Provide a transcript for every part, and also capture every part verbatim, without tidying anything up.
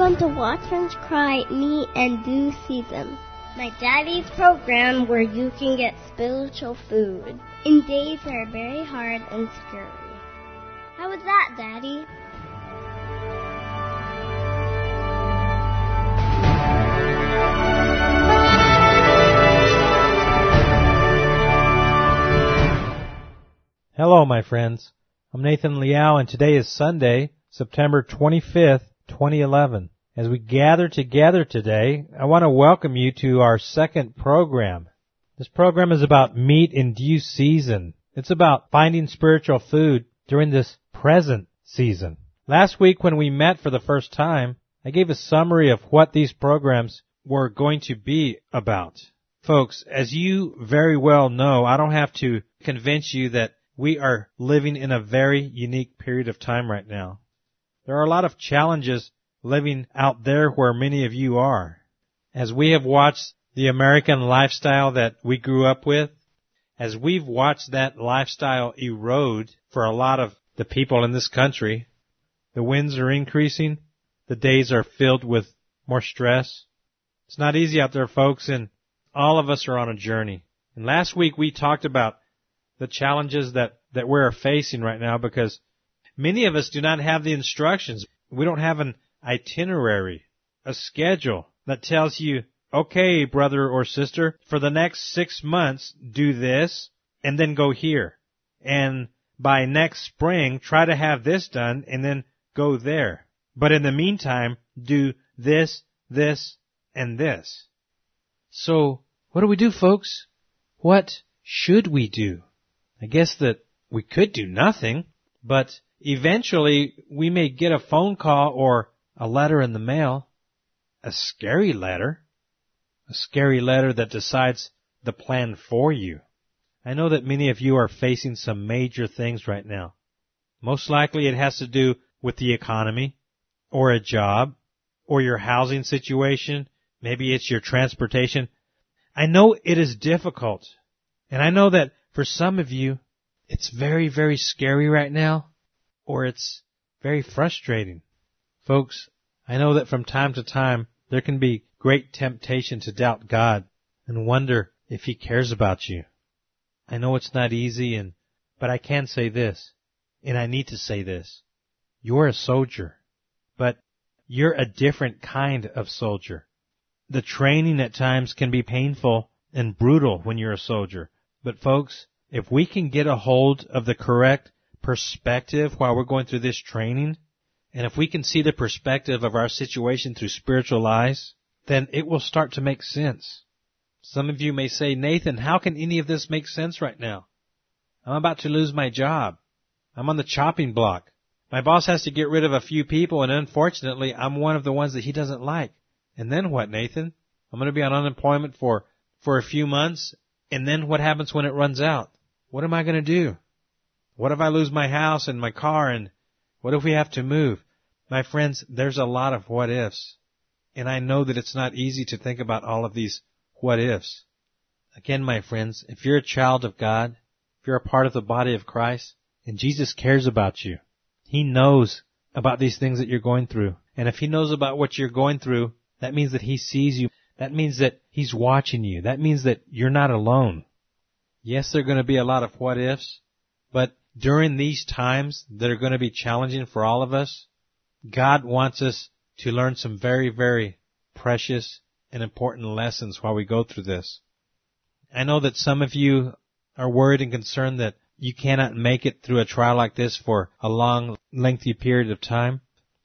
Welcome to Watchmen's Cry Meet and Do Season, my daddy's program where you can get spiritual food in days that are very hard and scary. How was that, Daddy? Hello, my friends. I'm Nathan Liao, and today is Sunday, September twenty-fifth, twenty eleven. As we gather together today, I want to welcome you to our second program. This program is about meat in due season. It's about finding spiritual food during this present season. Last week when we met for the first time, I gave a summary of what these programs were going to be about. Folks, as you very well know, I don't have to convince you that we are living in a very unique period of time right now. There are a lot of challenges living out there where many of you are. As we have watched the American lifestyle that we grew up with, as we've watched that lifestyle erode for a lot of the people in this country, the winds are increasing, the days are filled with more stress. It's not easy out there, folks, and all of us are on a journey. And last week we talked about the challenges that, that we're facing right now because many of us do not have the instructions. We don't have an itinerary, a schedule that tells you, okay, brother or sister, for the next six months, do this and then go here. And by next spring, try to have this done and then go there. But in the meantime, do this, this, and this. So what do we do, folks? What should we do? I guess that we could do nothing, but eventually we may get a phone call or a letter in the mail, a scary letter, a scary letter that decides the plan for you. I know that many of you are facing some major things right now. Most likely it has to do with the economy, or a job, or your housing situation. Maybe it's your transportation. I know it is difficult, and I know that for some of you, it's very, very scary right now, or it's very frustrating. Folks, I know that from time to time, there can be great temptation to doubt God and wonder if He cares about you. I know it's not easy, and but I can say this, and I need to say this. You're a soldier, but you're a different kind of soldier. The training at times can be painful and brutal when you're a soldier. But folks, if we can get a hold of the correct perspective while we're going through this training, and if we can see the perspective of our situation through spiritual eyes, then it will start to make sense. Some of you may say, Nathan, how can any of this make sense right now? I'm about to lose my job. I'm on the chopping block. My boss has to get rid of a few people, and unfortunately, I'm one of the ones that he doesn't like. And then what, Nathan? I'm going to be on unemployment for, for a few months. And then what happens when it runs out? What am I going to do? What if I lose my house and my car, and what if we have to move? My friends, there's a lot of what ifs. And I know that it's not easy to think about all of these what ifs. Again, my friends, if you're a child of God, if you're a part of the body of Christ, and Jesus cares about you, He knows about these things that you're going through. And if He knows about what you're going through, that means that He sees you. That means that He's watching you. That means that you're not alone. Yes, there are going to be a lot of what ifs, but during these times that are going to be challenging for all of us, God wants us to learn some very, very precious and important lessons while we go through this. I know that some of you are worried and concerned that you cannot make it through a trial like this for a long, lengthy period of time.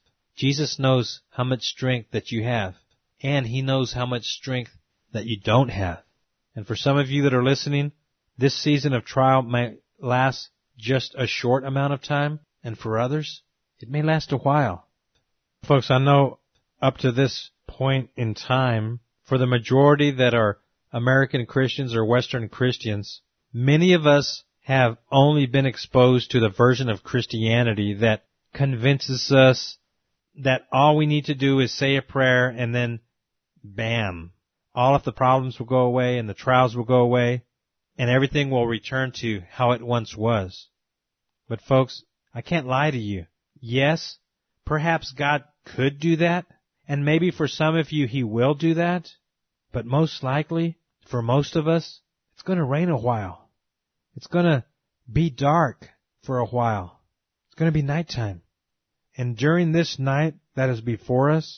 Jesus knows how much strength that you have. And He knows how much strength that you don't have. And for some of you that are listening, this season of trial may last just a short amount of time. And for others, it may last a while. Folks, I know up to this point in time, for the majority that are American Christians or Western Christians, many of us have only been exposed to the version of Christianity that convinces us that all we need to do is say a prayer and then bam, all of the problems will go away and the trials will go away and everything will return to how it once was. But folks, I can't lie to you. Yes, perhaps God could do that, And maybe for some of you, He will do that. But most likely, for most of us, it's going to rain a while. It's going to be dark for a while. It's going to be nighttime. And during this night that is before us,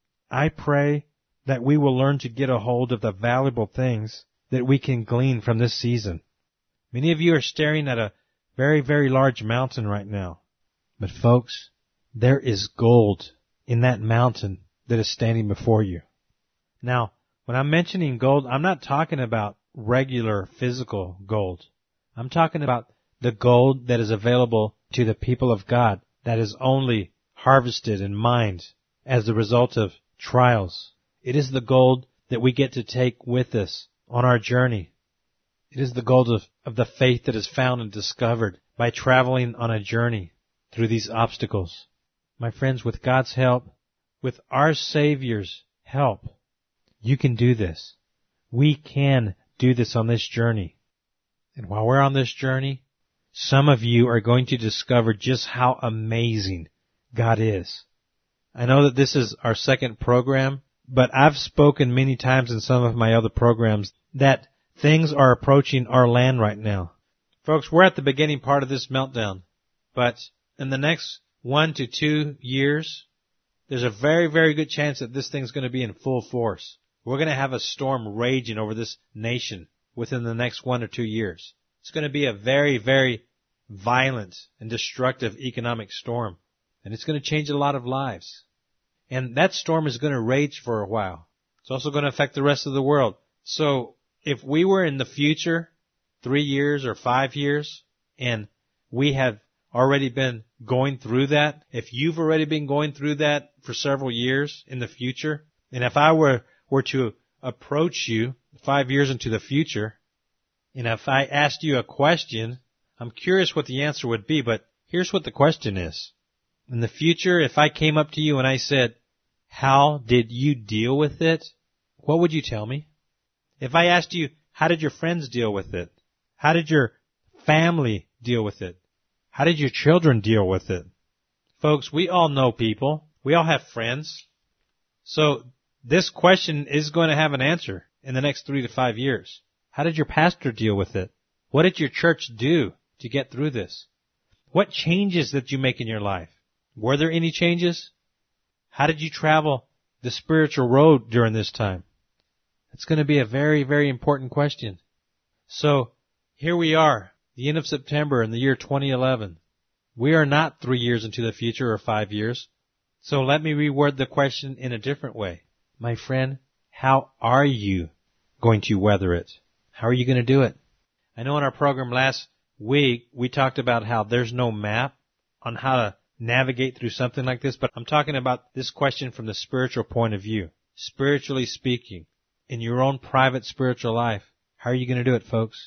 I pray that we will learn to get a hold of the valuable things that we can glean from this season. Many of you are staring at a very, very large mountain right now. But folks, there is gold in that mountain that is standing before you. Now, when I'm mentioning gold, I'm not talking about regular physical gold. I'm talking about the gold that is available to the people of God that is only harvested and mined as the result of trials. It is the gold that we get to take with us on our journey. It is the gold of, of the faith that is found and discovered by traveling on a journey through these obstacles. My friends, with God's help, with our Savior's help, you can do this. We can do this on this journey. And while we're on this journey, some of you are going to discover just how amazing God is. I know that this is our second program, but I've spoken many times in some of my other programs that things are approaching our land right now. Folks, we're at the beginning part of this meltdown, but in the next one to two years, there's a very, very good chance that this thing's going to be in full force. We're going to have a storm raging over this nation within the next one or two years. It's going to be a very, very violent and destructive economic storm, and it's going to change a lot of lives. And that storm is going to rage for a while. It's also going to affect the rest of the world. So if we were in the future, three years or five years, and we have already been going through that, if you've already been going through that for several years in the future, and if I were, were to approach you five years into the future, and if I asked you a question, I'm curious what the answer would be, but here's what the question is. In the future, if I came up to you and I said, how did you deal with it? What would you tell me? If I asked you, how did your friends deal with it? How did your family deal with it? How did your children deal with it? Folks, we all know people. We all have friends. So this question is going to have an answer in the next three to five years. How did your pastor deal with it? What did your church do to get through this? What changes did you make in your life? Were there any changes? How did you travel the spiritual road during this time? It's going to be a very, very important question. So here we are, the end of September in the year twenty eleven. We are not three years into the future or five years. So let me reword the question in a different way. My friend, how are you going to weather it? How are you going to do it? I know in our program last week, we talked about how there's no map on how to navigate through something like this, but I'm talking about this question from the spiritual point of view. Spiritually speaking, in your own private spiritual life, how are you going to do it, folks?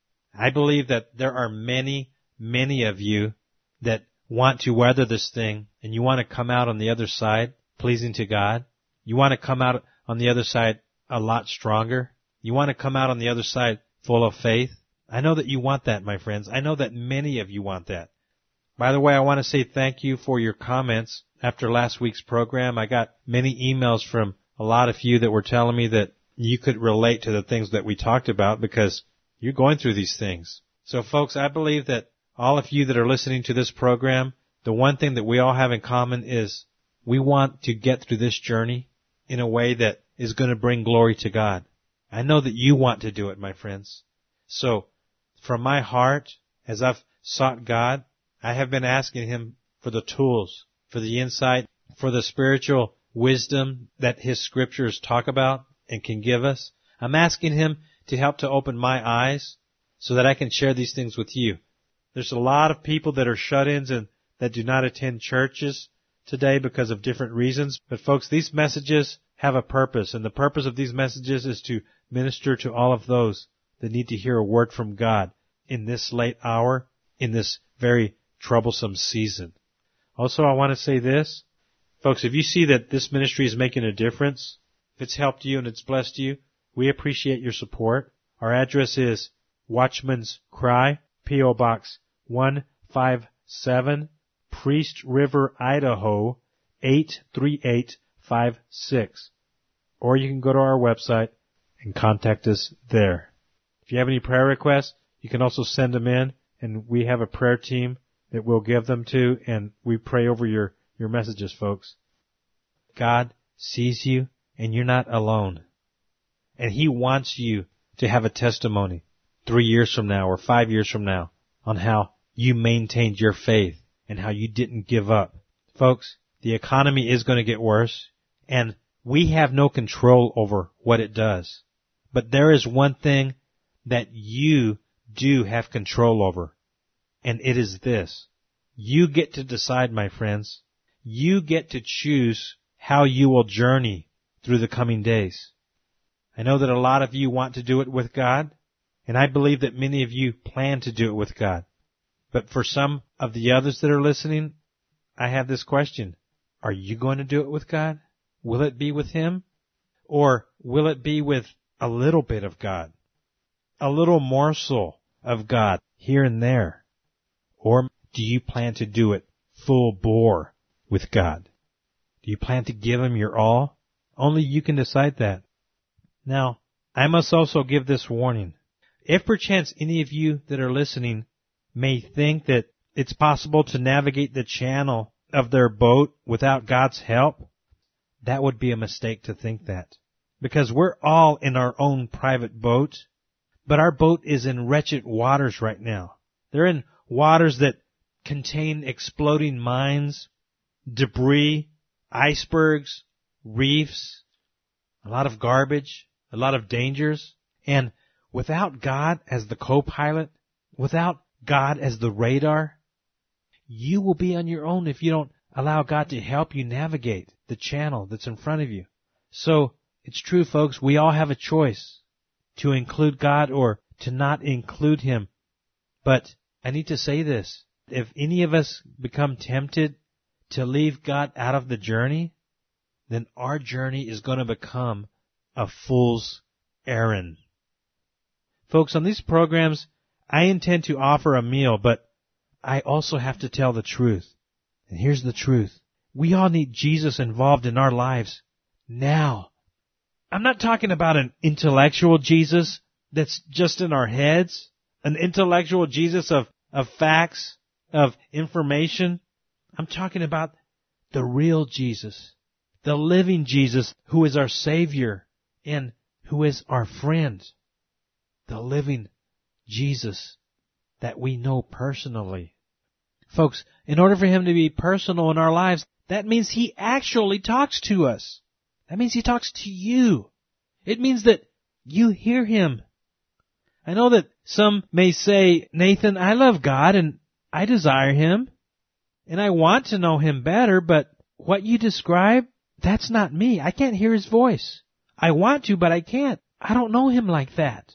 I believe that there are many, many of you that want to weather this thing, and you want to come out on the other side pleasing to God. You want to come out on the other side a lot stronger. You want to come out on the other side full of faith. I know that you want that, my friends. I know that many of you want that. By the way, I want to say thank you for your comments after last week's program. I got many emails from a lot of you that were telling me that you could relate to the things that we talked about because you're going through these things. So folks, I believe that all of you that are listening to this program, the one thing that we all have in common is we want to get through this journey in a way that is going to bring glory to God. I know that you want to do it, my friends. So from my heart, as I've sought God, I have been asking Him for the tools, for the insight, for the spiritual wisdom that His scriptures talk about and can give us. I'm asking Him to help to open my eyes so that I can share these things with you. There's a lot of people that are shut-ins and that do not attend churches today because of different reasons. But folks, these messages have a purpose, and the purpose of these messages is to minister to all of those that need to hear a word from God in this late hour, in this very troublesome season. Also, I want to say this. Folks, if you see that this ministry is making a difference, if it's helped you and it's blessed you, we appreciate your support. Our address is Watchman's Cry, P O Box one five seven, Priest River, Idaho, eight three eight five six. Or you can go to our website and contact us there. If you have any prayer requests, you can also send them in, and we have a prayer team that we'll give them to, and we pray over your, your messages, folks. God sees you, and you're not alone. And He wants you to have a testimony three years from now or five years from now on how you maintained your faith and how you didn't give up. Folks, the economy is going to get worse, and we have no control over what it does. But there is one thing that you do have control over, and it is this. You get to decide, my friends. You get to choose how you will journey through the coming days. I know that a lot of you want to do it with God, and I believe that many of you plan to do it with God. But for some of the others that are listening, I have this question. Are you going to do it with God? Will it be with Him? Or will it be with a little bit of God? A little morsel of God here and there? Or do you plan to do it full bore with God? Do you plan to give Him your all? Only you can decide that. Now, I must also give this warning. If perchance any of you that are listening may think that it's possible to navigate the channel of their boat without God's help, that would be a mistake to think that. Because we're all in our own private boat, but our boat is in wretched waters right now. They're in waters that contain exploding mines, debris, icebergs, reefs, a lot of garbage, a lot of dangers. And without God as the co-pilot, without God as the radar, you will be on your own if you don't allow God to help you navigate the channel that's in front of you. So, it's true, folks, we all have a choice to include God or to not include Him. But I need to say this. If any of us become tempted to leave God out of the journey, then our journey is going to become a fool's errand. Folks, on these programs, I intend to offer a meal, but I also have to tell the truth. And here's the truth. We all need Jesus involved in our lives now. I'm not talking about an intellectual Jesus that's just in our heads, an intellectual Jesus of, of facts, of information. I'm talking about the real Jesus, the living Jesus who is our Savior and who is our friend, the living Jesus that we know personally. Folks, in order for Him to be personal in our lives, that means He actually talks to us. That means He talks to you. It means that you hear Him. I know that some may say, Nathan, I love God and I desire Him and I want to know Him better, but what you describe, that's not me. I can't hear His voice. I want to, but I can't. I don't know Him like that.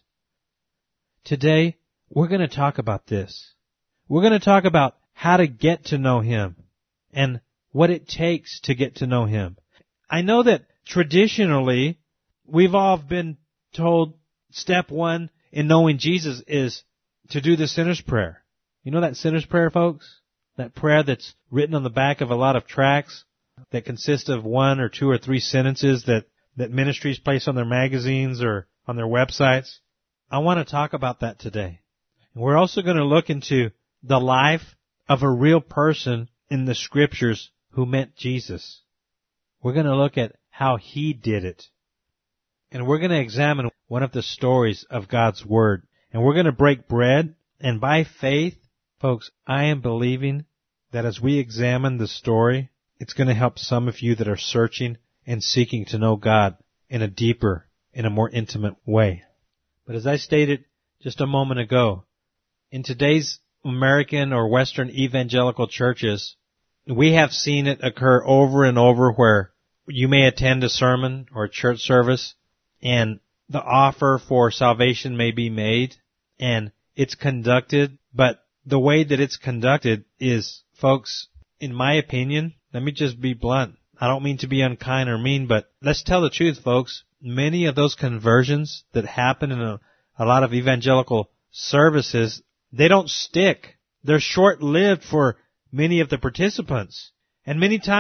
Today, we're going to talk about this. We're going to talk about how to get to know Him and what it takes to get to know Him. I know that traditionally, we've all been told step one in knowing Jesus is to do the sinner's prayer. You know that sinner's prayer, folks? That prayer that's written on the back of a lot of tracts that consist of one or two or three sentences that, that ministries place on their magazines or on their websites. I want to talk about that today. And we're also going to look into the life of a real person in the Scriptures who met Jesus. We're going to look at how He did it. And we're going to examine one of the stories of God's Word. And we're going to break bread. And by faith, folks, I am believing that as we examine the story, it's going to help some of you that are searching and seeking to know God in a deeper, in a more intimate way. But as I stated just a moment ago, in today's American or Western evangelical churches, we have seen it occur over and over where you may attend a sermon or a church service and the offer for salvation may be made and it's conducted, but the way that it's conducted is, folks, in my opinion, let me just be blunt. I don't mean to be unkind or mean, but let's tell the truth, folks. Many of those conversions that happen in a, a lot of evangelical services, they don't stick. They're short-lived for many of the participants. And many times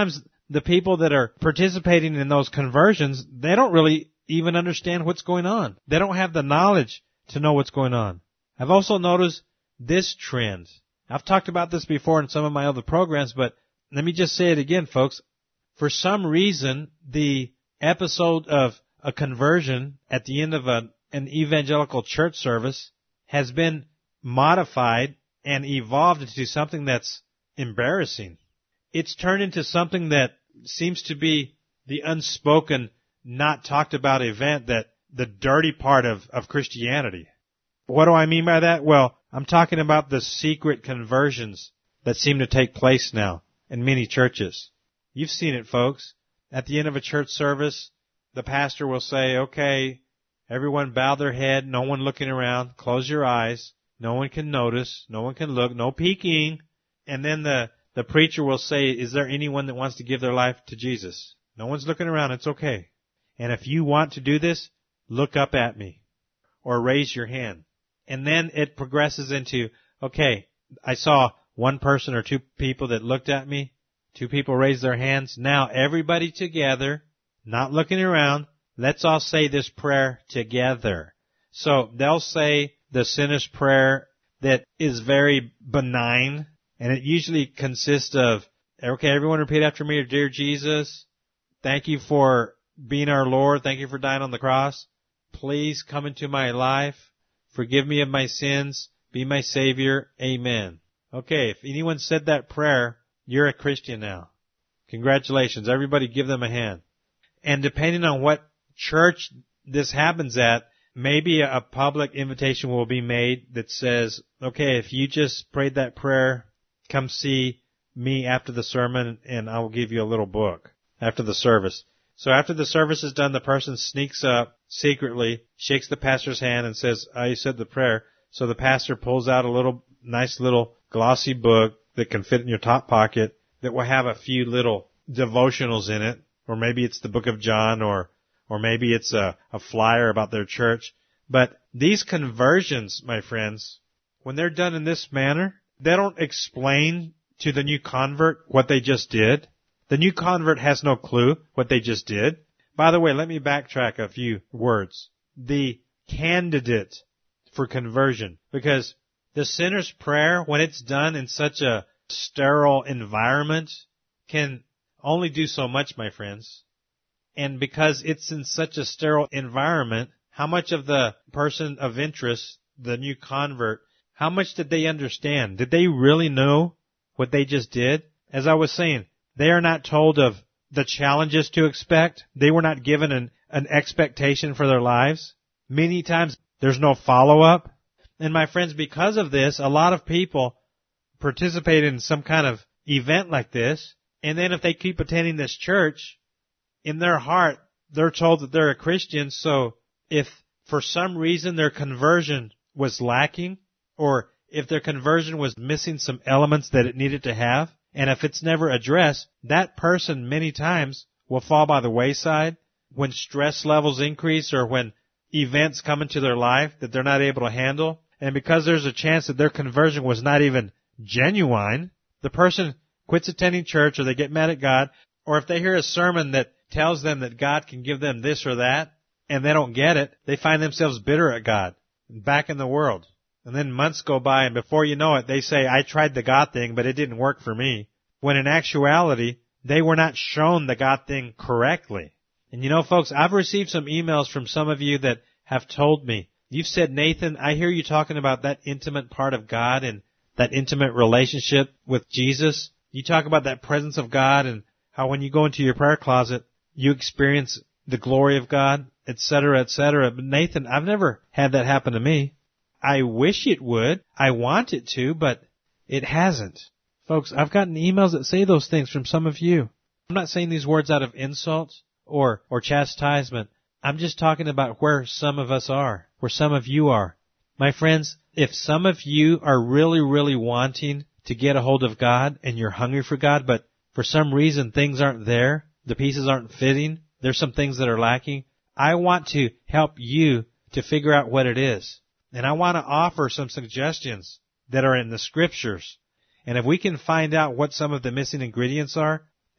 the people that are participating in those conversions, they don't really even understand what's going on. They don't have the knowledge to know what's going on. I've also noticed this trend. I've talked about this before in some of my other programs, but let me just say it again, folks. For some reason, the episode of a conversion at the end of a, an evangelical church service has been modified and evolved into something that's embarrassing. It's turned into something that seems to be the unspoken, not talked about event, that the dirty part of, of Christianity. What do I mean by that? Well, I'm talking about the secret conversions that seem to take place now in many churches. You've seen it, folks. At the end of a church service, the pastor will say, okay, everyone bow their head, no one looking around, close your eyes, no one can notice, no one can look, no peeking. And then the, the preacher will say, is there anyone that wants to give their life to Jesus? No one's looking around, it's okay. And if you want to do this, look up at me or raise your hand. And then it progresses into, okay, I saw one person or two people that looked at me, two people raised their hands. Now everybody together, not looking around, let's all say this prayer together. So they'll say the sinner's prayer that is very benign, and it usually consists of, okay, everyone repeat after me, dear Jesus, thank you for being our Lord, thank you for dying on the cross. Please come into my life, forgive me of my sins, be my Savior, amen. Okay, if anyone said that prayer, you're a Christian now. Congratulations, everybody give them a hand. And depending on what church this happens at, maybe a public invitation will be made that says, okay, if you just prayed that prayer, come see me after the sermon and I will give you a little book after the service. So after the service is done, the person sneaks up secretly, shakes the pastor's hand and says, I said the prayer. So the pastor pulls out a little, nice little glossy book that can fit in your top pocket that will have a few little devotionals in it. Or maybe it's the book of John, or or maybe it's a, a flyer about their church. But these conversions, my friends, when they're done in this manner, they don't explain to the new convert what they just did. The new convert has no clue what they just did. By the way, let me backtrack a few words. The candidate for conversion, because the sinner's prayer, when it's done in such a sterile environment, can only do so much, my friends. And because it's in such a sterile environment, how much of the person of interest, the new convert, how much did they understand? Did they really know what they just did? As I was saying, they are not told of the challenges to expect. They were not given an, an expectation for their lives. Many times there's no follow-up. And my friends, because of this, a lot of people participate in some kind of event like this. And then if they keep attending this church, in their heart, they're told that they're a Christian. So if for some reason their conversion was lacking, or if their conversion was missing some elements that it needed to have, and if it's never addressed, that person many times will fall by the wayside when stress levels increase or when events come into their life that they're not able to handle. And because there's a chance that their conversion was not even genuine, the person quits attending church, or they get mad at God, or if they hear a sermon that tells them that God can give them this or that, and they don't get it, they find themselves bitter at God, back in the world. And then months go by, and before you know it, they say, I tried the God thing, but it didn't work for me. When in actuality, they were not shown the God thing correctly. And you know, folks, I've received some emails from some of you that have told me, you've said, Nathan, I hear you talking about that intimate part of God and that intimate relationship with Jesus. You talk about that presence of God and how when you go into your prayer closet, you experience the glory of God, et cetera, et cetera. But Nathan, I've never had that happen to me. I wish it would. I want it to, but it hasn't. Folks, I've gotten emails that say those things from some of you. I'm not saying these words out of insult or, or chastisement. I'm just talking about where some of us are, where some of you are. My friends, if some of you are really, really wanting to get a hold of God and you're hungry for God, but for some reason things aren't there, the pieces aren't fitting, there's some things that are lacking, I want to help you to figure out what it is. And I want to offer some suggestions that are in the scriptures. And if we can find out what some of the missing ingredients are,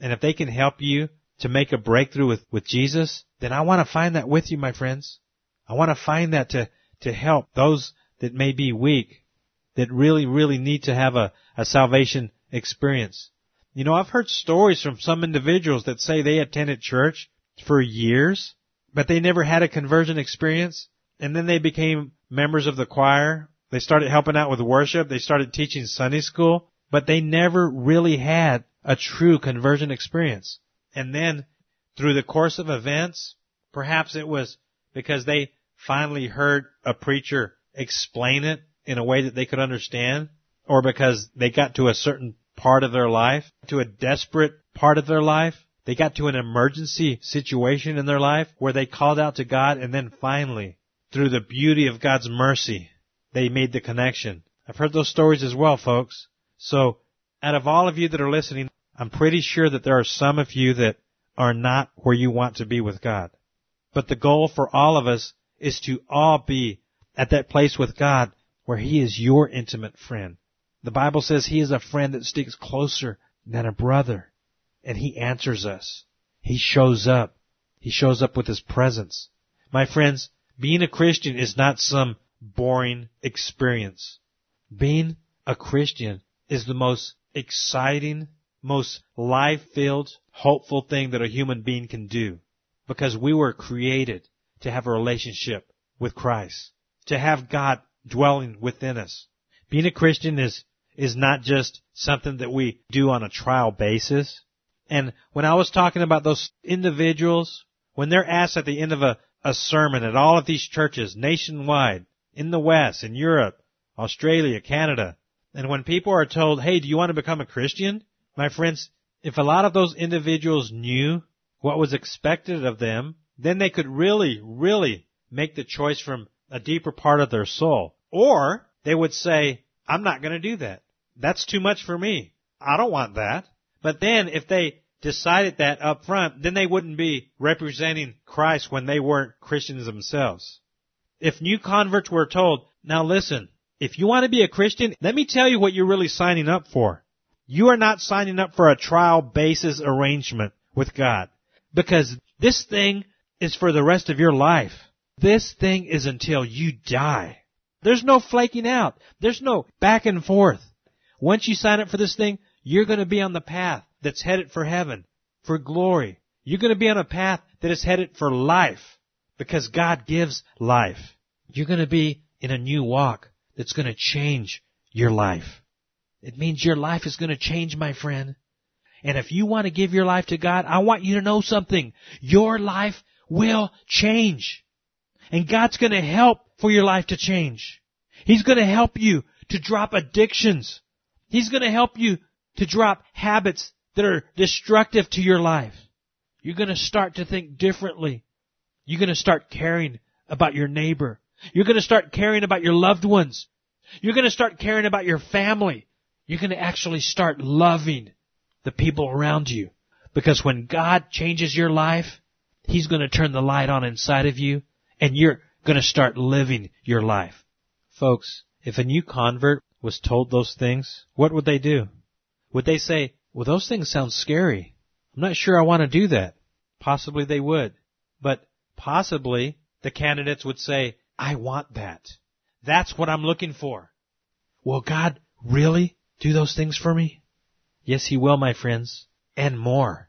and if they can help you to make a breakthrough with, with Jesus, then I want to find that with you, my friends. I want to find that to, to help those that may be weak, that really, really need to have a, a salvation experience. You know, I've heard stories from some individuals that say they attended church for years, but they never had a conversion experience, and then they became members of the choir. They started helping out with worship. They started teaching Sunday school, but they never really had a true conversion experience. And then through the course of events, perhaps it was because they finally heard a preacher explain it in a way that they could understand, or because they got to a certain part of their life, to a desperate part of their life. They got to an emergency situation in their life where they called out to God, and then finally, through the beauty of God's mercy, they made the connection. I've heard those stories as well, folks. So, out of all of you that are listening, I'm pretty sure that there are some of you that are not where you want to be with God. But the goal for all of us is to all be at that place with God where He is your intimate friend. The Bible says He is a friend that sticks closer than a brother. And He answers us. He shows up. He shows up with His presence. My friends, being a Christian is not some boring experience. Being a Christian is the most exciting, most life-filled, hopeful thing that a human being can do. Because we were created to have a relationship with Christ. To have God dwelling within us. Being a Christian is, is not just something that we do on a trial basis. And when I was talking about those individuals, when they're asked at the end of a, a sermon at all of these churches nationwide, in the West, in Europe, Australia, Canada, and when people are told, hey, do you want to become a Christian? My friends, if a lot of those individuals knew what was expected of them, then they could really, really make the choice from a deeper part of their soul. Or they would say, I'm not going to do that. That's too much for me. I don't want that. But then if they decided that up front, then they wouldn't be representing Christ when they weren't Christians themselves. If new converts were told, now listen, if you want to be a Christian, let me tell you what you're really signing up for. You are not signing up for a trial basis arrangement with God. Because this thing is for the rest of your life. This thing is until you die. There's no flaking out. There's no back and forth. Once you sign up for this thing, you're going to be on the path that's headed for heaven, for glory. You're going to be on a path that is headed for life, because God gives life. You're going to be in a new walk that's going to change your life. It means your life is going to change, my friend. And if you want to give your life to God, I want you to know something. Your life will change. And God's going to help for your life to change. He's going to help you to drop addictions. He's going to help you to drop habits that are destructive to your life. You're going to start to think differently. You're going to start caring about your neighbor. You're going to start caring about your loved ones. You're going to start caring about your family. You're going to actually start loving the people around you. Because when God changes your life, He's going to turn the light on inside of you, and you're going to start living your life. Folks, if a new convert was told those things, what would they do? Would they say, well, those things sound scary. I'm not sure I want to do that. Possibly they would. But possibly the candidates would say, I want that. That's what I'm looking for. Will God really do those things for me? Yes, He will, my friends, and more.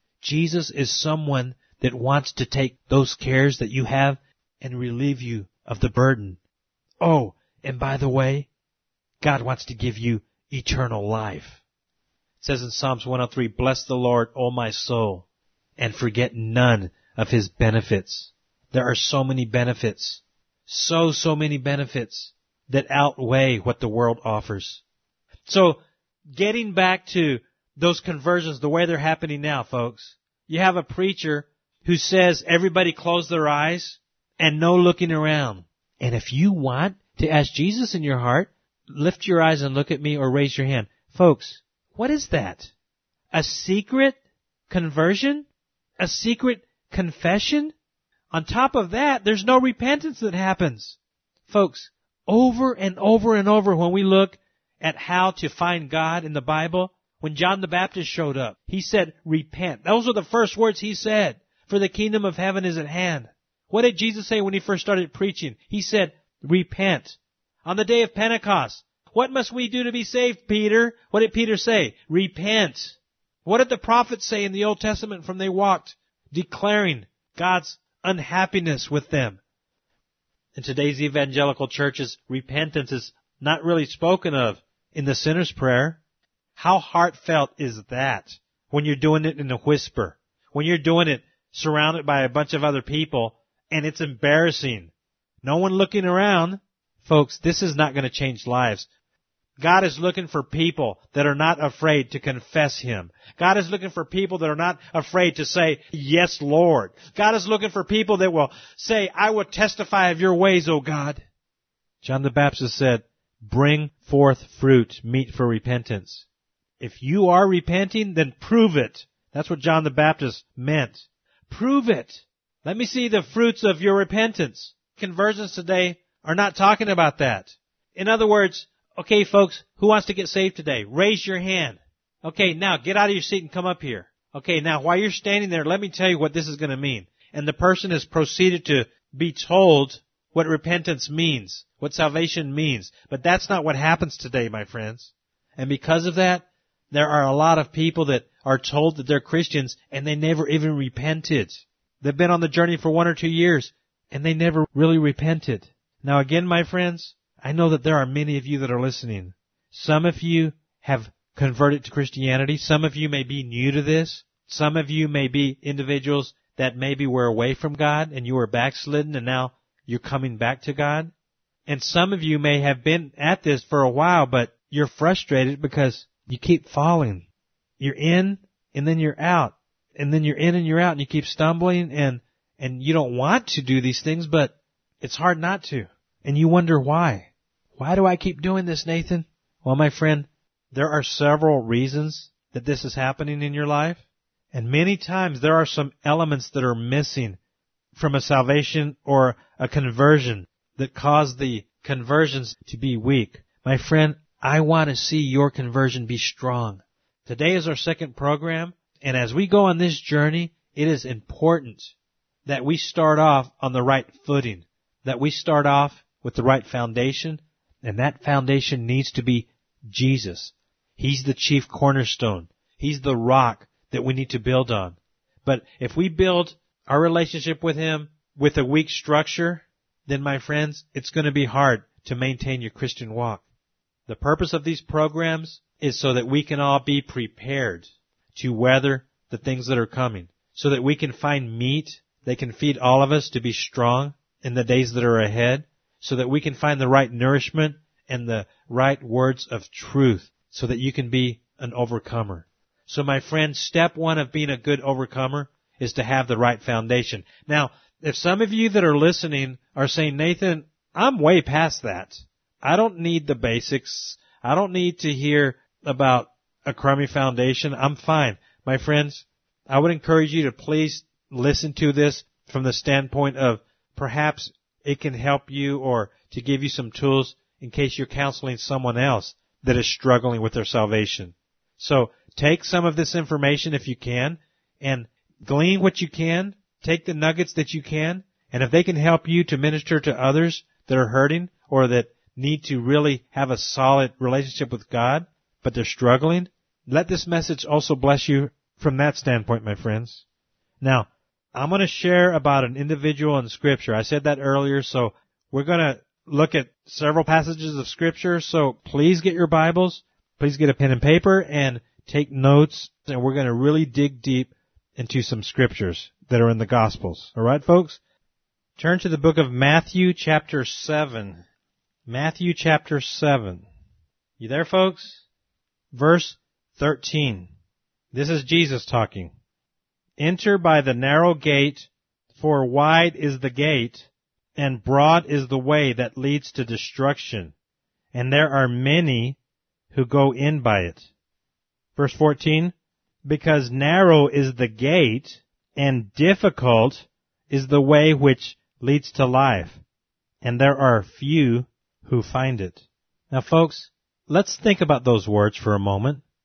Jesus is someone that wants to take those cares that you have and relieve you of the burden. Oh, and by the way, God wants to give you eternal life. It says in Psalms one oh three, bless the Lord, O my soul, and forget none of His benefits. There are so many benefits, so, so many benefits that outweigh what the world offers. So, getting back to those conversions, the way they're happening now, folks, you have a preacher who says everybody close their eyes and no looking around. And if you want to ask Jesus in your heart, lift your eyes and look at me or raise your hand. Folks, what is that? A secret conversion? A secret confession? On top of that, there's no repentance that happens. Folks, over and over and over when we look at how to find God in the Bible, When John the Baptist showed up, he said, repent. Those were the first words he said. For the kingdom of heaven is at hand. What did Jesus say when he first started preaching? He said, repent. On the day of Pentecost, what must we do to be saved, Peter? What did Peter say? Repent. What did the prophets say in the Old Testament from they walked, declaring God's unhappiness with them? In today's evangelical churches, repentance is not really spoken of in the sinner's prayer. How heartfelt is that when you're doing it in a whisper? When you're doing it surrounded by a bunch of other people and it's embarrassing. No one looking around. Folks, this is not going to change lives. God is looking for people that are not afraid to confess Him. God is looking for people that are not afraid to say, yes, Lord. God is looking for people that will say, I will testify of your ways, O God. John the Baptist said, bring forth fruit, meet for repentance. If you are repenting, then prove it. That's what John the Baptist meant. Prove it. Let me see the fruits of your repentance. Conversions today are not talking about that. In other words, okay, folks, who wants to get saved today? Raise your hand. Okay, now get out of your seat and come up here. Okay, now while you're standing there, let me tell you what this is going to mean. And the person has proceeded to be told what repentance means, what salvation means. But that's not what happens today, my friends. And because of that, there are a lot of people that are told that they're Christians and they never even repented. They've been on the journey for one or two years and they never really repented. Now again, my friends, I know that there are many of you that are listening. Some of you have converted to Christianity. Some of you may be new to this. Some of you may be individuals that maybe were away from God and you were backslidden and now you're coming back to God. And some of you may have been at this for a while, but you're frustrated because you keep falling. You're in and then you're out. And then you're in and you're out and you keep stumbling and, and you don't want to do these things, but it's hard not to. And you wonder why. Why do I keep doing this, Nathan? Well, my friend, there are several reasons that this is happening in your life. And many times there are some elements that are missing from a salvation or a conversion that cause the conversions to be weak. My friend, I want to see your conversion be strong. Today is our second program, and as we go on this journey, it is important that we start off on the right footing, that we start off with the right foundation, and that foundation needs to be Jesus. He's the chief cornerstone. He's the rock that we need to build on. But if we build our relationship with Him with a weak structure, then my friends, it's going to be hard to maintain your Christian walk. The purpose of these programs is so that we can all be prepared to weather the things that are coming, so that we can find meat that can feed all of us to be strong in the days that are ahead, so that we can find the right nourishment and the right words of truth, so that you can be an overcomer. So my friend, step one of being a good overcomer is to have the right foundation. Now, if some of you that are listening are saying, Nathan, I'm way past that. I don't need the basics. I don't need to hear about a crummy foundation. I'm fine. My friends, I would encourage you to please listen to this from the standpoint of perhaps it can help you or to give you some tools in case you're counseling someone else that is struggling with their salvation. So take some of this information if you can and glean what you can. Take the nuggets that you can. And if they can help you to minister to others that are hurting or that need to really have a solid relationship with God, but they're struggling, let this message also bless you from that standpoint, my friends. Now, I'm going to share about an individual in Scripture. I said that earlier, so we're going to look at several passages of Scripture, so please get your Bibles, please get a pen and paper, and take notes, and we're going to really dig deep into some Scriptures that are in the Gospels. All right, folks? Turn to the book of Matthew chapter seven. Matthew chapter seven. You there, folks? Verse thirteen. This is Jesus talking. Enter by the narrow gate, for wide is the gate, and broad is the way that leads to destruction, and there are many who go in by it. Verse fourteen. Because narrow is the gate, and difficult is the way which leads to life, and there are few who find it. Now, folks, let's think about those words for a moment.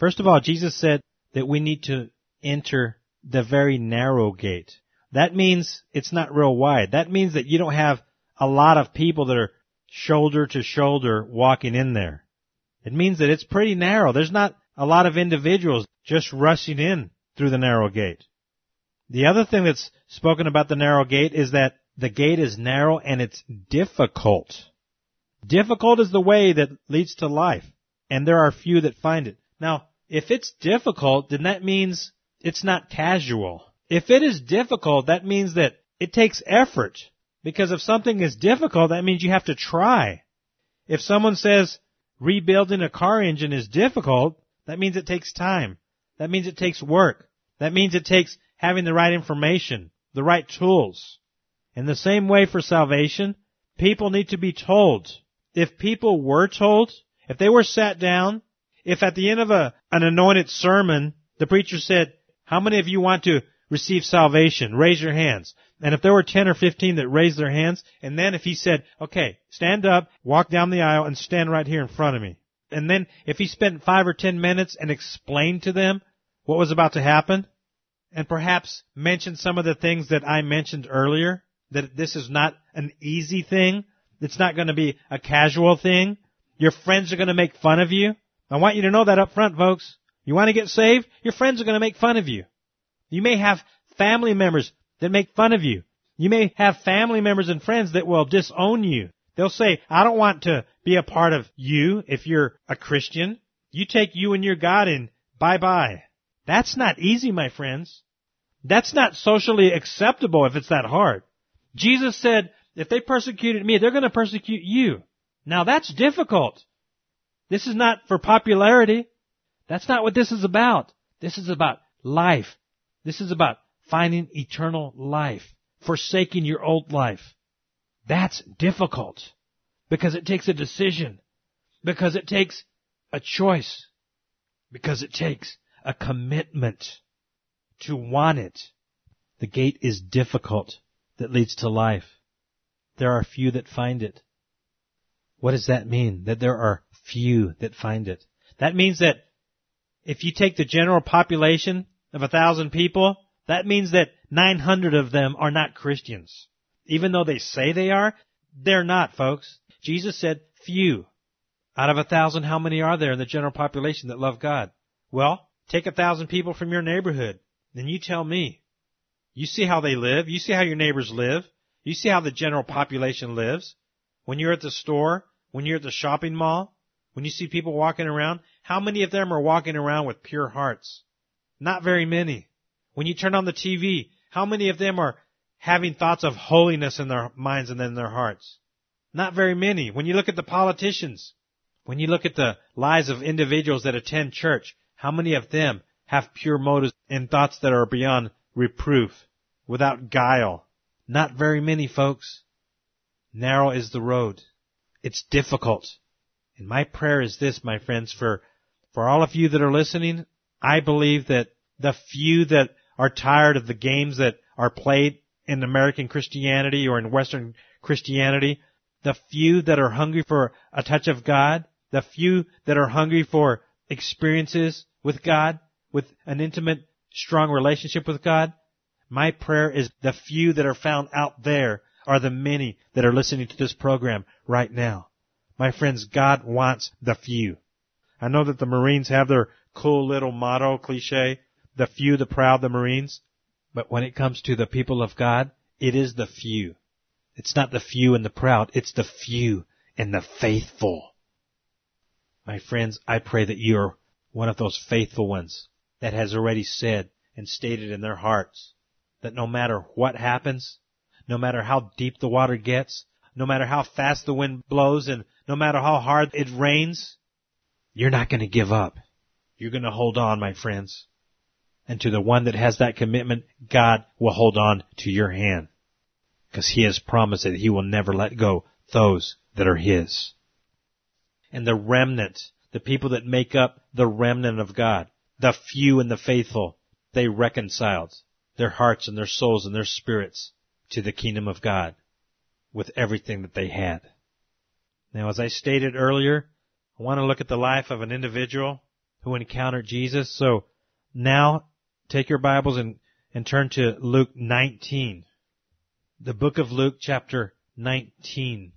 First of all, Jesus said that we need to enter the very narrow gate. That means it's not real wide. That means that you don't have a lot of people that are shoulder to shoulder walking in there. It means that it's pretty narrow. There's not a lot of individuals just rushing in through the narrow gate. The other thing that's spoken about the narrow gate is that the gate is narrow and it's difficult. Difficult is the way that leads to life, and there are few that find it. Now, if it's difficult, then that means it's not casual. If it is difficult, that means that it takes effort. Because if something is difficult, that means you have to try. If someone says rebuilding a car engine is difficult, that means it takes time. That means it takes work. That means it takes having the right information, the right tools. In the same way for salvation, people need to be told. If people were told, if they were sat down, if at the end of a, an anointed sermon, the preacher said, how many of you want to receive salvation? Raise your hands. And if there were ten or fifteen that raised their hands, and then if he said, okay, stand up, walk down the aisle, and stand right here in front of me. And then if he spent five or ten minutes and explained to them what was about to happen, and perhaps mentioned some of the things that I mentioned earlier, that this is not an easy thing, it's not going to be a casual thing, your friends are going to make fun of you. I want you to know that up front, folks. You want to get saved? Your friends are going to make fun of you. You may have family members that make fun of you. You may have family members and friends that will disown you. They'll say, I don't want to be a part of you if you're a Christian. You take you and your God and bye-bye. That's not easy, my friends. That's not socially acceptable if it's that hard. Jesus said, if they persecuted me, they're going to persecute you. Now that's difficult. This is not for popularity. That's not what this is about. This is about life. This is about finding eternal life, forsaking your old life. That's difficult because it takes a decision, because it takes a choice, because it takes a commitment to want it. The gate is difficult that leads to life. There are few that find it. What does that mean? That there are few that find it. That means that if you take the general population of a thousand people, that means that nine hundred of them are not Christians. Even though they say they are, they're not, folks. Jesus said few. Out of a thousand, how many are there in the general population that love God? Well, take a thousand people from your neighborhood, then you tell me. You see how they live. You see how your neighbors live. You see how the general population lives. When you're at the store, when you're at the shopping mall, when you see people walking around, how many of them are walking around with pure hearts? Not very many. When you turn on the T V, how many of them are having thoughts of holiness in their minds and in their hearts? Not very many. When you look at the politicians, when you look at the lives of individuals that attend church, how many of them have pure motives and thoughts that are beyond reproof, without guile? Not very many, folks. Narrow is the road. It's difficult. And my prayer is this, my friends, for, for all of you that are listening, I believe that the few that are tired of the games that are played in American Christianity or in Western Christianity, the few that are hungry for a touch of God, the few that are hungry for experiences with God, with an intimate, strong relationship with God, my prayer is the few that are found out there are the many that are listening to this program right now. My friends, God wants the few. I know that the Marines have their cool little motto, cliche, the few, the proud, the Marines. But when it comes to the people of God, it is the few. It's not the few and the proud. It's the few and the faithful. My friends, I pray that you are one of those faithful ones that has already said and stated in their hearts that no matter what happens, no matter how deep the water gets, no matter how fast the wind blows, and no matter how hard it rains, you're not going to give up. You're going to hold on, my friends. And to the one that has that commitment, God will hold on to your hand. Because He has promised that He will never let go those that are His. And the remnant, the people that make up the remnant of God, the few and the faithful, they reconciled their hearts and their souls and their spirits to the kingdom of God with everything that they had. Now, as I stated earlier, I want to look at the life of an individual who encountered Jesus. So now take your Bibles and, and turn to Luke nineteen. The book of Luke, chapter nineteen.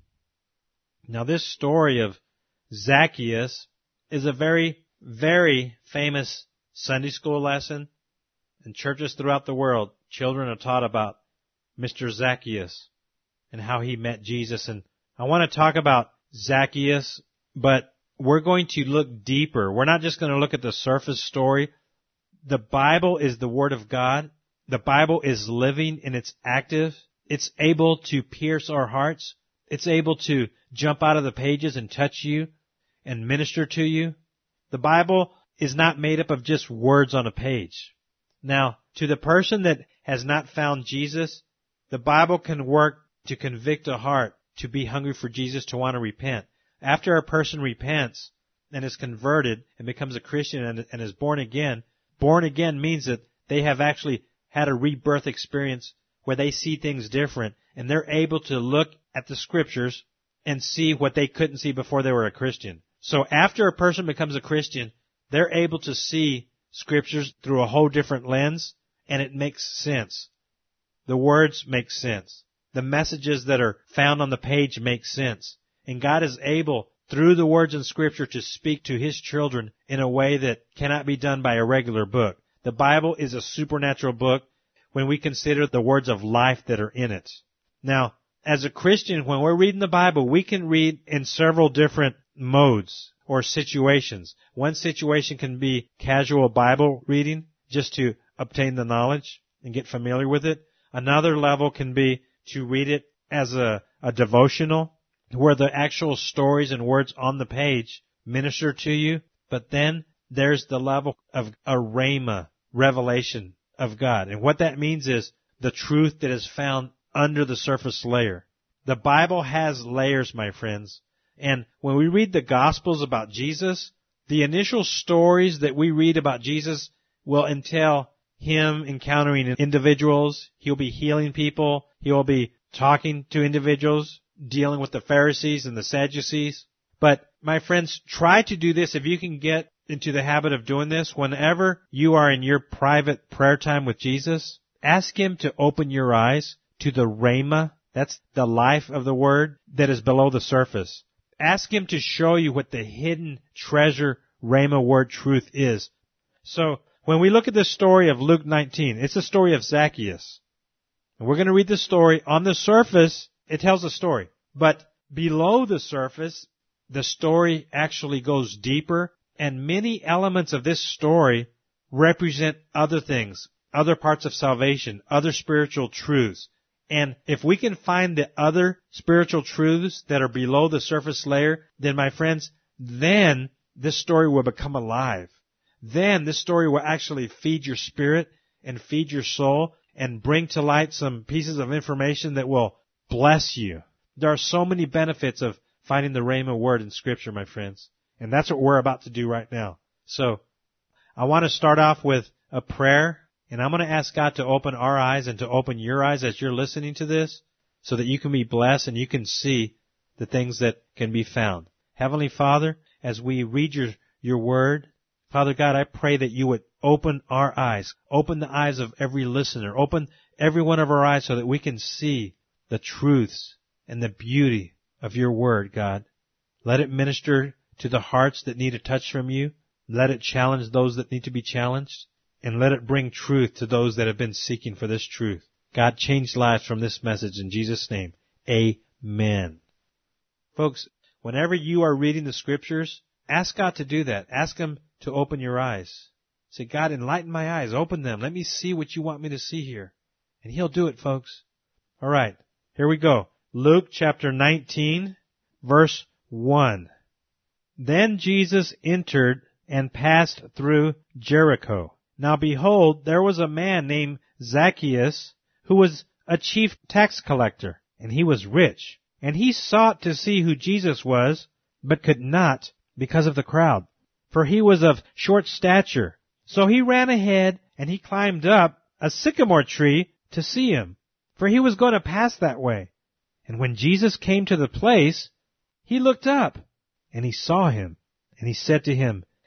Now this story of Zacchaeus is a very, very famous Sunday school lesson. In churches throughout the world, children are taught about Mister Zacchaeus and how he met Jesus. And I want to talk about Zacchaeus, but we're going to look deeper. We're not just going to look at the surface story. The Bible is the Word of God. The Bible is living and it's active. It's able to pierce our hearts. It's able to jump out of the pages and touch you and minister to you. The Bible is not made up of just words on a page. Now, to the person that has not found Jesus, the Bible can work to convict a heart to be hungry for Jesus, to want to repent. After a person repents and is converted and becomes a Christian and, and is born again, born again means that they have actually had a rebirth experience where they see things different and they're able to look at the Scriptures and see what they couldn't see before they were a Christian. So after a person becomes a Christian, they're able to see Scriptures through a whole different lens, and it makes sense. The words make sense. The messages that are found on the page make sense. And God is able, through the words in Scripture, to speak to His children in a way that cannot be done by a regular book. The Bible is a supernatural book when we consider the words of life that are in it. Now, as a Christian, when we're reading the Bible, we can read in several different modes or situations. One situation can be casual Bible reading, just to obtain the knowledge and get familiar with it. Another level can be to read it as a, a devotional, where the actual stories and words on the page minister to you. But then there's the level of a rhema, revelation of God. And what that means is the truth that is found under the surface layer. The Bible has layers, my friends. And when we read the Gospels about Jesus, the initial stories that we read about Jesus will entail Him encountering individuals. He'll be healing people. He'll be talking to individuals, dealing with the Pharisees and the Sadducees. But my friends, try to do this if you can get into the habit of doing this. Whenever you are in your private prayer time with Jesus, ask Him to open your eyes to the rhema. That's the life of the Word that is below the surface. Ask Him to show you what the hidden treasure rhema word truth is. So, when we look at the story of Luke nineteen, it's the story of Zacchaeus. And we're going to read the story. On the surface, it tells a story. But below the surface, the story actually goes deeper. And many elements of this story represent other things, other parts of salvation, other spiritual truths. And if we can find the other spiritual truths that are below the surface layer, then my friends, then this story will become alive. Then this story will actually feed your spirit and feed your soul and bring to light some pieces of information that will bless you. There are so many benefits of finding the rhema word in Scripture, my friends. And that's what we're about to do right now. So, I want to start off with a prayer. And I'm going to ask God to open our eyes and to open your eyes as you're listening to this so that you can be blessed and you can see the things that can be found. Heavenly Father, as we read your, your word, Father God, I pray that you would open our eyes, open the eyes of every listener, open every one of our eyes so that we can see the truths and the beauty of your word, God. Let it minister to the hearts that need a touch from you. Let it challenge those that need to be challenged. And let it bring truth to those that have been seeking for this truth. God, change lives from this message in Jesus' name. Amen. Folks, whenever you are reading the Scriptures, ask God to do that. Ask Him to open your eyes. Say, God, enlighten my eyes. Open them. Let me see what you want me to see here. And He'll do it, folks. All right. Here we go. Luke chapter nineteen, verse one. Then Jesus entered and passed through Jericho. Now behold, there was a man named Zacchaeus, who was a chief tax collector, and he was rich. And he sought to see who Jesus was, but could not because of the crowd, for he was of short stature. So he ran ahead, and he climbed up a sycamore tree to see him, for he was going to pass that way. And when Jesus came to the place, he looked up, and he saw him, and he said to him,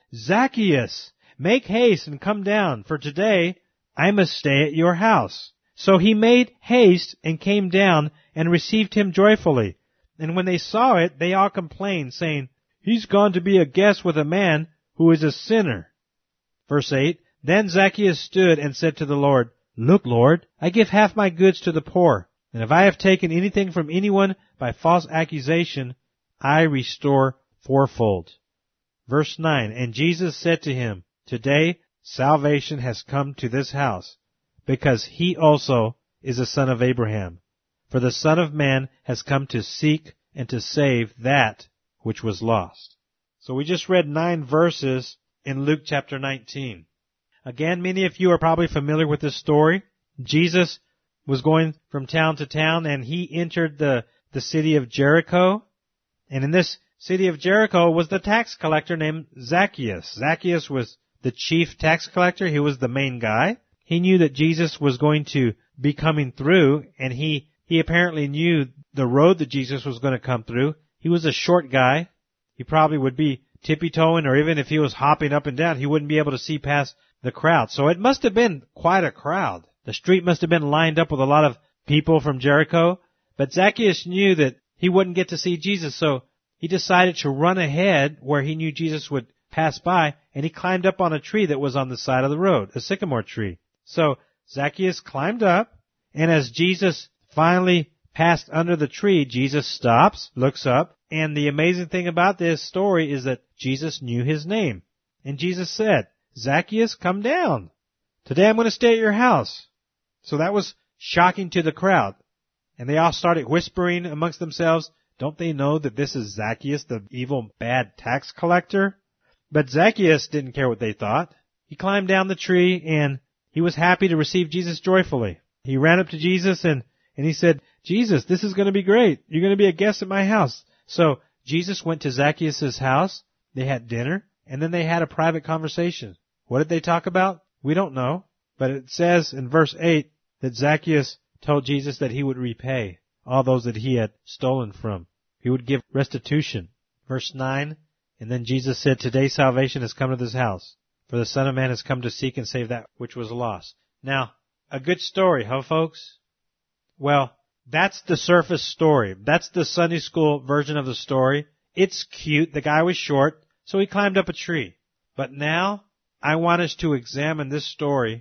"Zacchaeus, make haste and come down, for today I must stay at your house." So he made haste and came down and received him joyfully. And when they saw it, they all complained, saying, "He's gone to be a guest with a man who is a sinner." Verse eight, "Then Zacchaeus stood and said to the Lord, 'Look, Lord, I give half my goods to the poor, and if I have taken anything from anyone by false accusation, I restore fourfold.'" Verse nine, "And Jesus said to him, 'Today salvation has come to this house, because he also is a son of Abraham. For the Son of Man has come to seek and to save that which was lost.'" So we just read nine verses in Luke chapter nineteen. Again, many of you are probably familiar with this story. Jesus was going from town to town, and he entered the, the city of Jericho. And in this city of Jericho was the tax collector named Zacchaeus. Zacchaeus was the chief tax collector. He was the main guy. He knew that Jesus was going to be coming through, and he, he apparently knew the road that Jesus was going to come through. He was a short guy. He probably would be tippy-toeing, or even if he was hopping up and down, he wouldn't be able to see past the crowd. So it must have been quite a crowd. The street must have been lined up with a lot of people from Jericho. But Zacchaeus knew that he wouldn't get to see Jesus, so he decided to run ahead where he knew Jesus would pass by, and he climbed up on a tree that was on the side of the road, a sycamore tree. So Zacchaeus climbed up, and as Jesus finally passed under the tree, Jesus stops, looks up, and the amazing thing about this story is that Jesus knew his name. And Jesus said, "Zacchaeus, come down. Today I'm going to stay at your house." So that was shocking to the crowd. And they all started whispering amongst themselves, "Don't they know that this is Zacchaeus, the evil, bad tax collector?" But Zacchaeus didn't care what they thought. He climbed down the tree, and he was happy to receive Jesus joyfully. He ran up to Jesus, and, and he said, "Jesus, this is going to be great. You're going to be a guest at my house." So Jesus went to Zacchaeus' house. They had dinner, and then they had a private conversation. What did they talk about? We don't know. But it says in verse eight that Zacchaeus told Jesus that he would repay all those that he had stolen from. He would give restitution. Verse nine, "And then Jesus said, 'Today salvation has come to this house, for the Son of Man has come to seek and save that which was lost.'" Now, a good story, huh, folks? Well, that's the surface story. That's the Sunday school version of the story. It's cute. The guy was short, so he climbed up a tree. But now, I want us to examine this story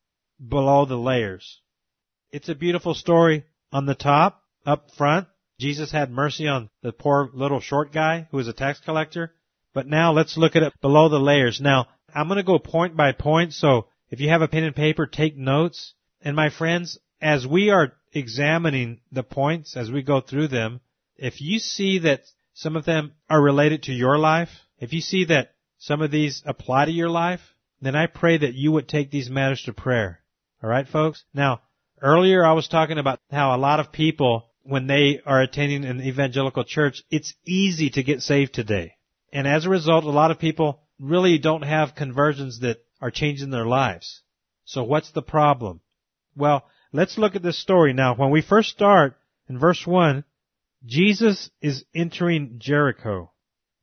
below the layers. It's a beautiful story on the top, up front. Jesus had mercy on the poor little short guy who was a tax collector. But now let's look at it below the layers. Now, I'm going to go point by point, so if you have a pen and paper, take notes. And my friends, as we are examining the points, as we go through them, if you see that some of them are related to your life, if you see that some of these apply to your life, then I pray that you would take these matters to prayer. All right, folks? Now, earlier I was talking about how a lot of people, when they are attending an evangelical church, it's easy to get saved today. And as a result, a lot of people really don't have conversions that are changing their lives. So what's the problem? Well, let's look at this story now. When we first start in verse one, Jesus is entering Jericho.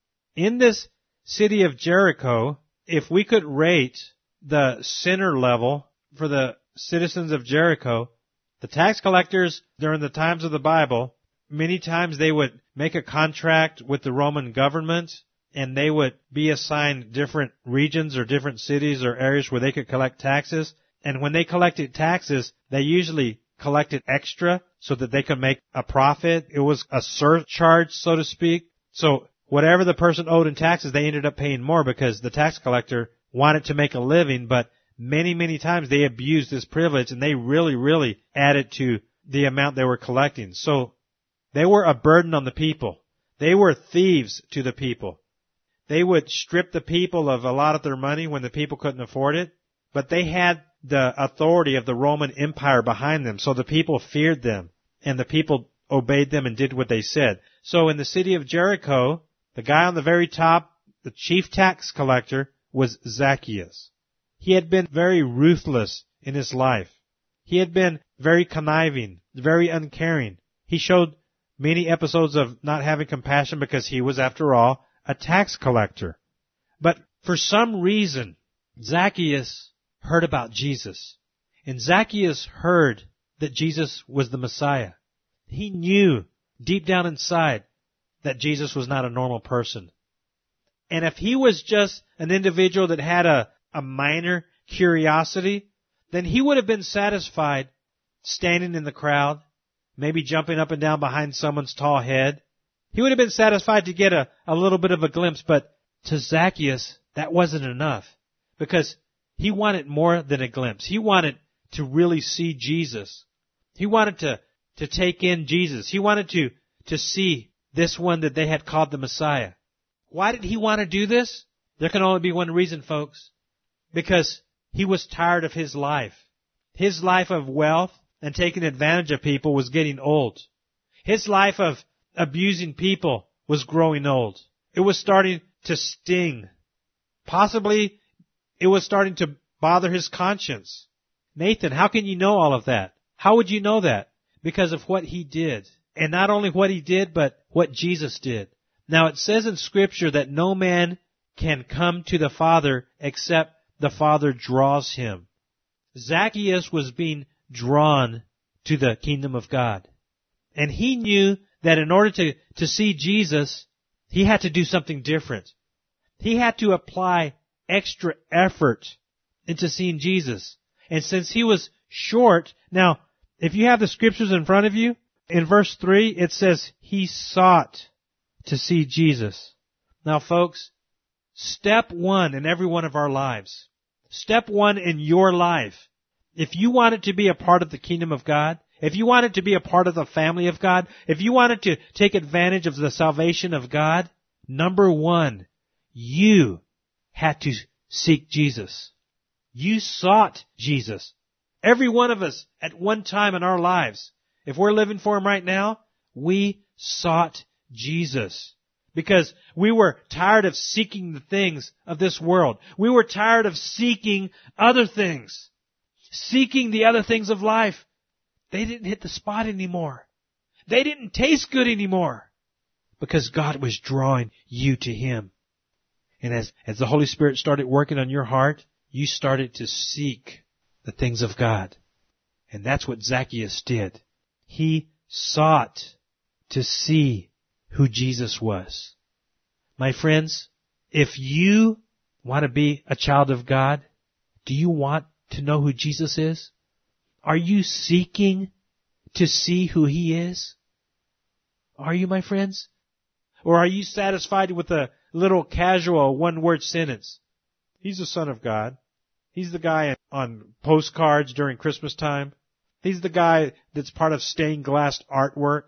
In this city of Jericho, if we could rate the sinner level for the citizens of Jericho, the tax collectors during the times of the Bible, many times they would make a contract with the Roman government, and they would be assigned different regions or different cities or areas where they could collect taxes. And when they collected taxes, they usually collected extra so that they could make a profit. It was a surcharge, so to speak. So whatever the person owed in taxes, they ended up paying more because the tax collector wanted to make a living, but many, many times they abused this privilege, and they really, really added to the amount they were collecting. So they were a burden on the people. They were thieves to the people. They would strip the people of a lot of their money when the people couldn't afford it, but they had the authority of the Roman Empire behind them, so the people feared them, and the people obeyed them and did what they said. So in the city of Jericho, the guy on the very top, the chief tax collector, was Zacchaeus. He had been very ruthless in his life. He had been very conniving, very uncaring. He showed many episodes of not having compassion because he was, after all, a tax collector. But for some reason, Zacchaeus heard about Jesus. And Zacchaeus heard that Jesus was the Messiah. He knew deep down inside that Jesus was not a normal person. And if he was just an individual that had a, a minor curiosity, then he would have been satisfied standing in the crowd, maybe jumping up and down behind someone's tall head. He would have been satisfied to get a, a little bit of a glimpse, but to Zacchaeus, that wasn't enough, because he wanted more than a glimpse. He wanted to really see Jesus. He wanted to, to take in Jesus. He wanted to, to see this one that they had called the Messiah. Why did he want to do this? There can only be one reason, folks. Because he was tired of his life. His life of wealth and taking advantage of people was getting old. His life of abusing people was growing old. It was starting to sting. Possibly it was starting to bother his conscience. Nathan, how can you know all of that? How would you know that? Because of what he did. And not only what he did, but what Jesus did. Now it says in Scripture that no man can come to the Father except the Father draws him. Zacchaeus was being drawn to the kingdom of God. And he knew that in order to, to see Jesus, he had to do something different. He had to apply extra effort into seeing Jesus. And since he was short, now, if you have the Scriptures in front of you, in verse three, it says, he sought to see Jesus. Now, folks, step one in every one of our lives, step one in your life, if you wanted to be a part of the kingdom of God, if you wanted to be a part of the family of God, if you wanted to take advantage of the salvation of God, number one, you had to seek Jesus. You sought Jesus. Every one of us at one time in our lives, if we're living for Him right now, we sought Jesus. Because we were tired of seeking the things of this world. We were tired of seeking other things. Seeking the other things of life. They didn't hit the spot anymore. They didn't taste good anymore. Because God was drawing you to Him. And as, as the Holy Spirit started working on your heart, you started to seek the things of God. And that's what Zacchaeus did. He sought to see who Jesus was. My friends, if you want to be a child of God, do you want to know who Jesus is? Are you seeking to see who He is? Are you, my friends? Or are you satisfied with a little casual one-word sentence? He's the Son of God. He's the guy on postcards during Christmas time. He's the guy that's part of stained glass artwork.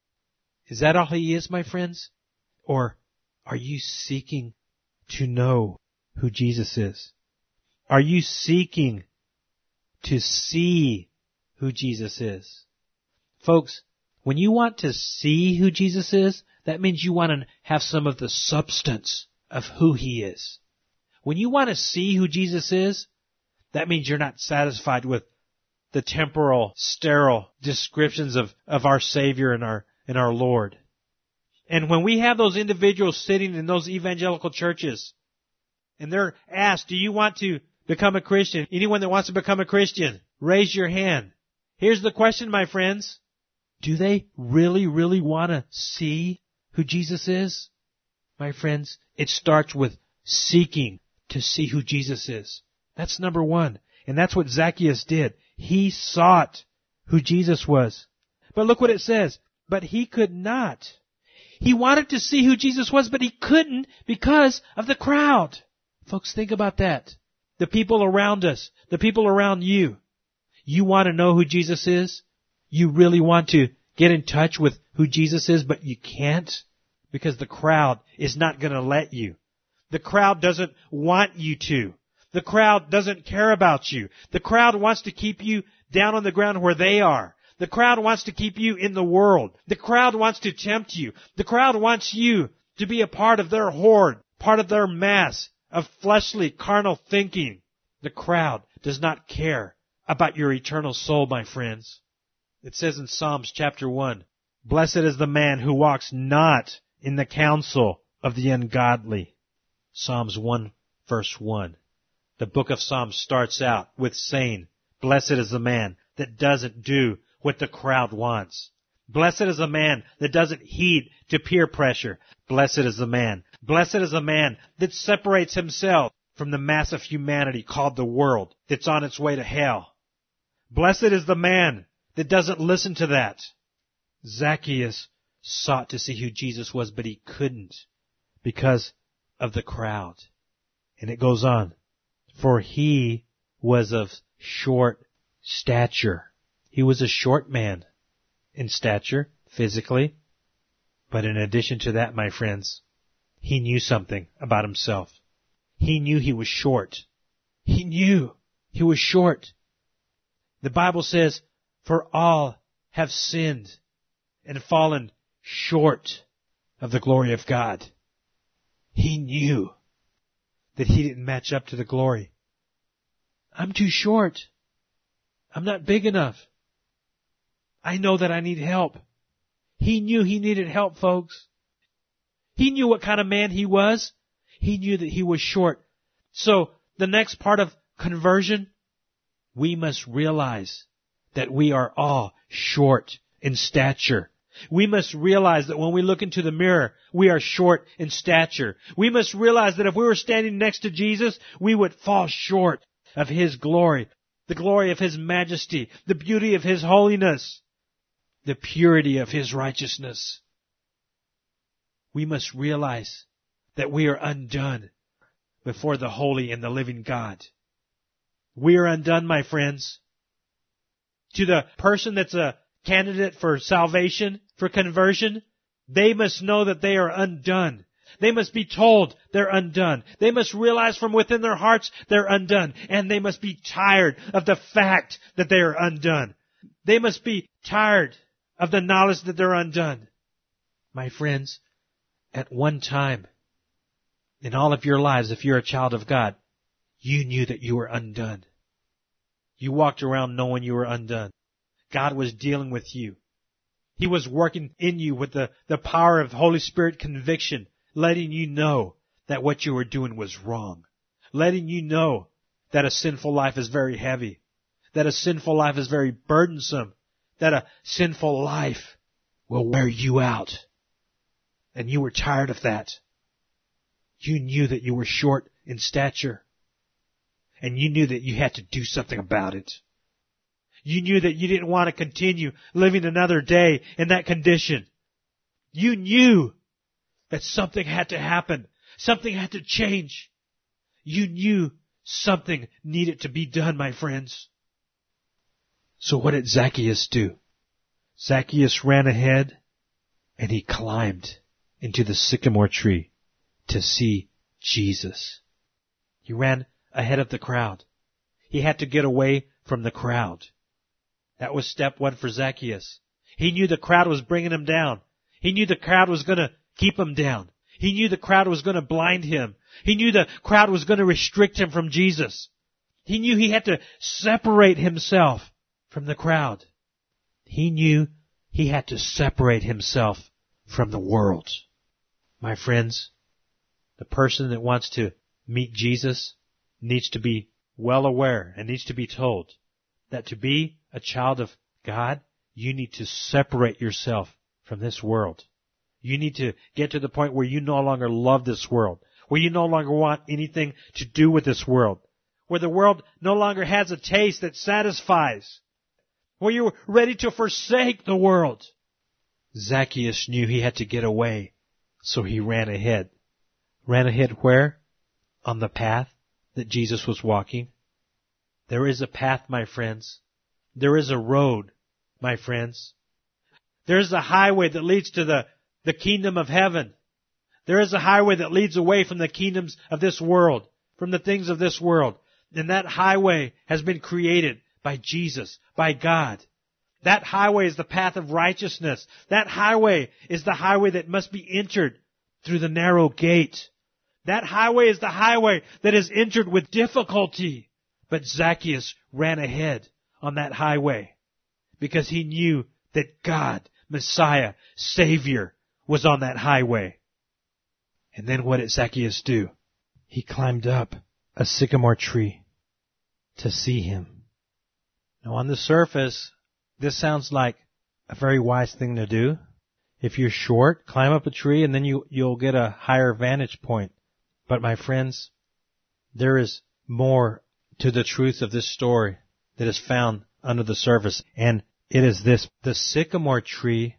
Is that all He is, my friends? Or are you seeking to know who Jesus is? Are you seeking to see who Jesus is? Folks, when you want to see who Jesus is, that means you want to have some of the substance of who He is. When you want to see who Jesus is, that means you're not satisfied with the temporal, sterile descriptions of, of our Savior and our, and our Lord. And when we have those individuals sitting in those evangelical churches, and they're asked, do you want to become a Christian? Anyone that wants to become a Christian, raise your hand. Here's the question, my friends. Do they really, really want to see who Jesus is? My friends, it starts with seeking to see who Jesus is. That's number one. And that's what Zacchaeus did. He sought who Jesus was. But look what it says. But he could not. He wanted to see who Jesus was, but he couldn't because of the crowd. Folks, think about that. The people around us, the people around you. You want to know who Jesus is? You really want to get in touch with who Jesus is, but you can't because the crowd is not going to let you. The crowd doesn't want you to. The crowd doesn't care about you. The crowd wants to keep you down on the ground where they are. The crowd wants to keep you in the world. The crowd wants to tempt you. The crowd wants you to be a part of their horde, part of their mass of fleshly, carnal thinking. The crowd does not care about your eternal soul, my friends. It says in Psalms chapter one, blessed is the man who walks not in the counsel of the ungodly. Psalms one verse one. The book of Psalms starts out with saying, blessed is the man that doesn't do what the crowd wants. Blessed is the man that doesn't heed to peer pressure. Blessed is the man. Blessed is the man that separates himself from the mass of humanity called the world that's on its way to hell. Blessed is the man that doesn't listen to that. Zacchaeus sought to see who Jesus was, but he couldn't because of the crowd. And it goes on. For he was of short stature. He was a short man in stature, physically. But in addition to that, my friends, he knew something about himself. He knew he was short. He knew he was short. The Bible says, for all have sinned and fallen short of the glory of God. He knew that he didn't match up to the glory. I'm too short. I'm not big enough. I know that I need help. He knew he needed help, folks. He knew what kind of man he was. He knew that he was short. So the next part of conversion, we must realize that we are all short in stature. We must realize that when we look into the mirror, we are short in stature. We must realize that if we were standing next to Jesus, we would fall short of His glory, the glory of His majesty, the beauty of His holiness, the purity of His righteousness. We must realize that we are undone before the holy and the living God. We are undone, my friends. To the person that's a candidate for salvation, for conversion, they must know that they are undone. They must be told they're undone. They must realize from within their hearts they're undone. And they must be tired of the fact that they are undone. They must be tired of the knowledge that they're undone. My friends, at one time in all of your lives, if you're a child of God, you knew that you were undone. You walked around knowing you were undone. God was dealing with you. He was working in you with the, the power of Holy Spirit conviction, letting you know that what you were doing was wrong. Letting you know that a sinful life is very heavy. That a sinful life is very burdensome. That a sinful life will wear you out. And you were tired of that. You knew that you were short in stature. And you knew that you had to do something about it. You knew that you didn't want to continue living another day in that condition. You knew that something had to happen. Something had to change. You knew something needed to be done, my friends. So what did Zacchaeus do? Zacchaeus ran ahead and he climbed into the sycamore tree to see Jesus. He ran ahead of the crowd. He had to get away from the crowd. That was step one for Zacchaeus. He knew the crowd was bringing him down. He knew the crowd was going to keep him down. He knew the crowd was going to blind him. He knew the crowd was going to restrict him from Jesus. He knew he had to separate himself from the crowd. He knew he had to separate himself from the world. My friends, the person that wants to meet Jesus needs to be well aware and needs to be told that to be a child of God, you need to separate yourself from this world. You need to get to the point where you no longer love this world, where you no longer want anything to do with this world, where the world no longer has a taste that satisfies, where you're ready to forsake the world. Zacchaeus knew he had to get away, so he ran ahead. Ran ahead where? On the path that Jesus was walking. There is a path, my friends. There is a road, my friends. There is a highway that leads to the, the kingdom of heaven. There is a highway that leads away from the kingdoms of this world, from the things of this world. And that highway has been created by Jesus, by God. That highway is the path of righteousness. That highway is the highway that must be entered through the narrow gate. That highway is the highway that is entered with difficulty. But Zacchaeus ran ahead on that highway because he knew that God, Messiah, Savior, was on that highway. And then what did Zacchaeus do? he climbed up a sycamore tree to see him. Now on the surface, this sounds like a very wise thing to do. If you're short, climb up a tree and then you, you'll get a higher vantage point. But my friends, there is more to the truth of this story that is found under the surface. And it is this. The sycamore tree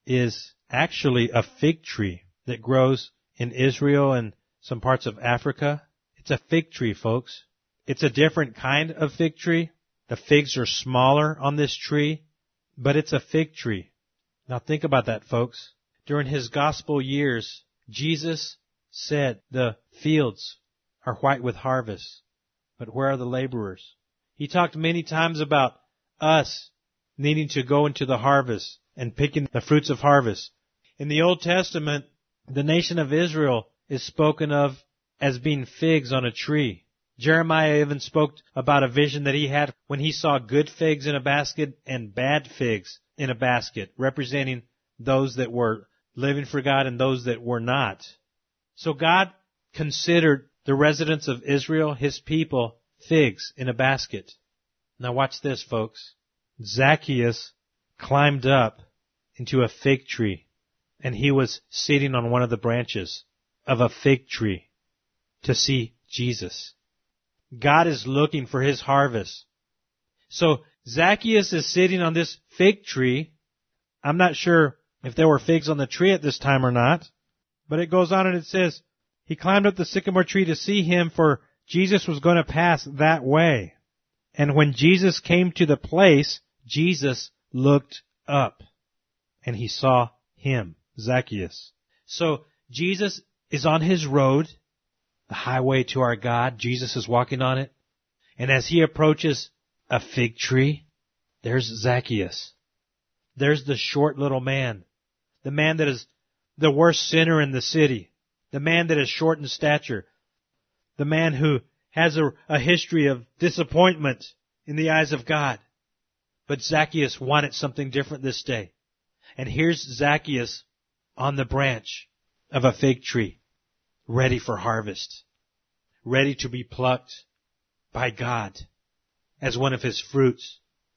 is actually a fig tree that grows in Israel and some parts of Africa. It's a fig tree, folks. It's a different kind of fig tree. The figs are smaller on this tree, but it's a fig tree. Now think about that, folks. During his gospel years, Jesus said the fields are white with harvest, but where are the laborers? He talked many times about us needing to go into the harvest and picking the fruits of harvest. In the Old Testament, the nation of Israel is spoken of as being figs on a tree. Jeremiah even spoke about a vision that he had when he saw good figs in a basket and bad figs in a basket, representing those that were living for God and those that were not. So God considered the residents of Israel, his people, figs in a basket. Now watch this, folks. Zacchaeus climbed up into a fig tree, and he was sitting on one of the branches of a fig tree to see Jesus. God is looking for his harvest. So Zacchaeus is sitting on this fig tree. I'm not sure if there were figs on the tree at this time or not, but it goes on and it says, he climbed up the sycamore tree to see him, for Jesus was going to pass that way. And when Jesus came to the place, Jesus looked up and he saw him, Zacchaeus. So Jesus is on his road, the highway to our God. Jesus is walking on it. And as he approaches a fig tree, there's Zacchaeus. There's the short little man, the man that is the worst sinner in the city, the man that is short in stature, the man who has a, a history of disappointment in the eyes of God. But Zacchaeus wanted something different this day. And here's Zacchaeus on the branch of a fig tree, ready for harvest, ready to be plucked by God as one of his fruits.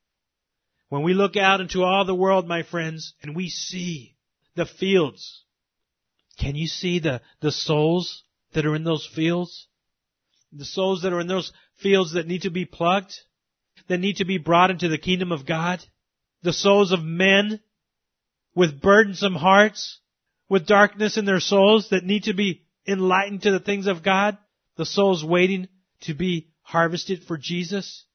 When we look out into all the world, my friends, and we see the fields, can you see the, the souls that are in those fields? The souls that are in those fields that need to be plucked, that need to be brought into the kingdom of God? The souls of men with burdensome hearts, with darkness in their souls that need to be enlightened to the things of God? The souls waiting to be harvested for Jesus?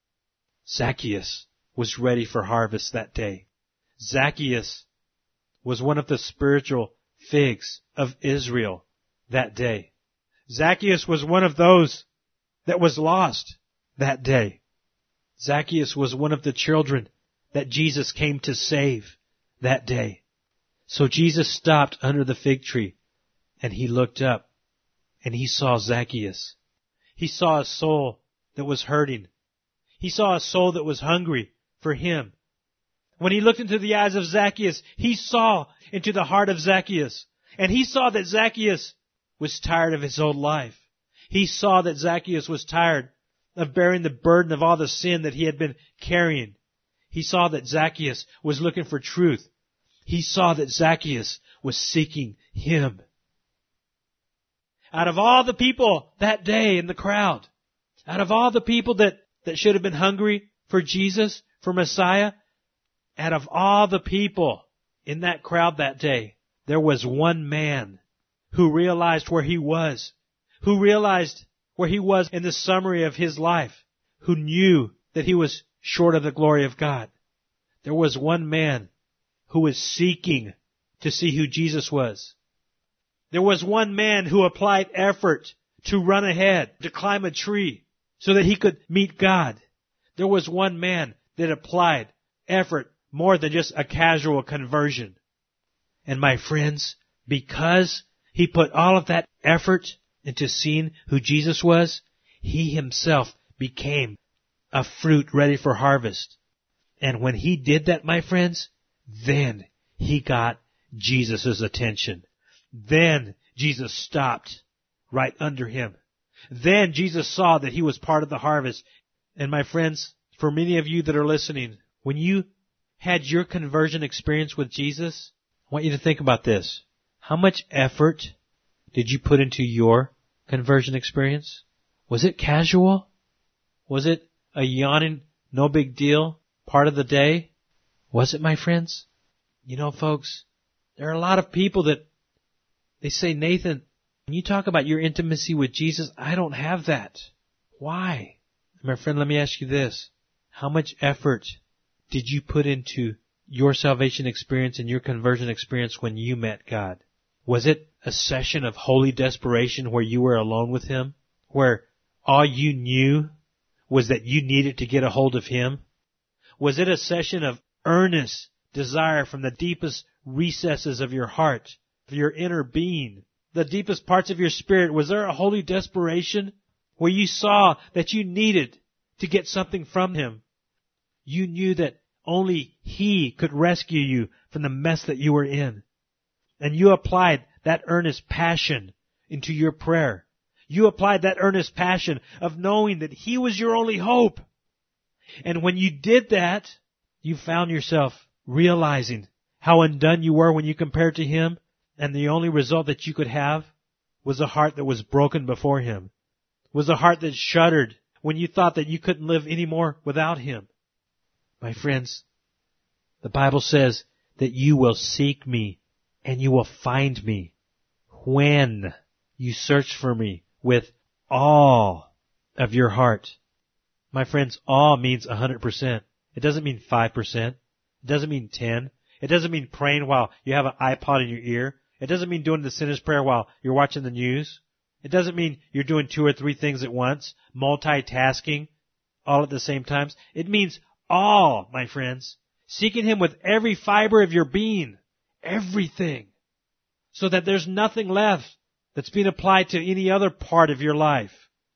Zacchaeus was ready for harvest that day. Zacchaeus was one of the spiritual figs of Israel that day. Zacchaeus was one of those that was lost that day. Zacchaeus was one of the children that Jesus came to save that day. So Jesus stopped under the fig tree and he looked up and he saw Zacchaeus. He saw a soul that was hurting. He saw a soul that was hungry for him. When he looked into the eyes of Zacchaeus, he saw into the heart of Zacchaeus. And he saw that Zacchaeus was tired of his old life. He saw that Zacchaeus was tired of bearing the burden of all the sin that he had been carrying. He saw that Zacchaeus was looking for truth. He saw that Zacchaeus was seeking him. Out of all the people that day in the crowd, out of all the people that, that should have been hungry for Jesus, for Messiah, out of all the people in that crowd that day, there was one man who realized where he was, who realized where he was in the summary of his life, who knew that he was short of the glory of God. There was one man who was seeking to see who Jesus was. There was one man who applied effort to run ahead, to climb a tree, so that he could meet God. There was one man that applied effort more than just a casual conversion. And my friends, because he put all of that effort into seeing who Jesus was, he himself became a fruit ready for harvest. And when he did that, my friends, then he got Jesus' attention. Then Jesus stopped right under him Then Jesus saw that he was part of the harvest. And my friends, for many of you that are listening, when you had your conversion experience with Jesus, I want you to think about this. How much effort did you put into your conversion experience? Was it casual? Was it a yawning, no big deal part of the day? Was it, my friends? You know, folks, there are a lot of people that they say, Nathan, when you talk about your intimacy with Jesus, I don't have that. Why? My friend, let me ask you this. How much effort did you put into your salvation experience and your conversion experience when you met God? Was it a session of holy desperation where you were alone with Him? Where all you knew was that you needed to get a hold of Him? Was it a session of earnest desire from the deepest recesses of your heart, of your inner being, the deepest parts of your spirit? Was there a holy desperation where you saw that you needed to get something from Him? You knew that only He could rescue you from the mess that you were in. And you applied that earnest passion into your prayer. You applied that earnest passion of knowing that He was your only hope. And when you did that, you found yourself realizing how undone you were when you compared to Him, and the only result that you could have was a heart that was broken before Him, was a heart that shuddered when you thought that you couldn't live anymore without Him. My friends, the Bible says that you will seek me and you will find me when you search for me with all of your heart. My friends, all means one hundred percent. It doesn't mean five percent. It doesn't mean ten. It doesn't mean praying while you have an iPod in your ear. It doesn't mean doing the sinner's prayer while you're watching the news. It doesn't mean you're doing two or three things at once, multitasking all at the same time. It means all, my friends, seeking Him with every fiber of your being, everything, so that there's nothing left that's being applied to any other part of your life.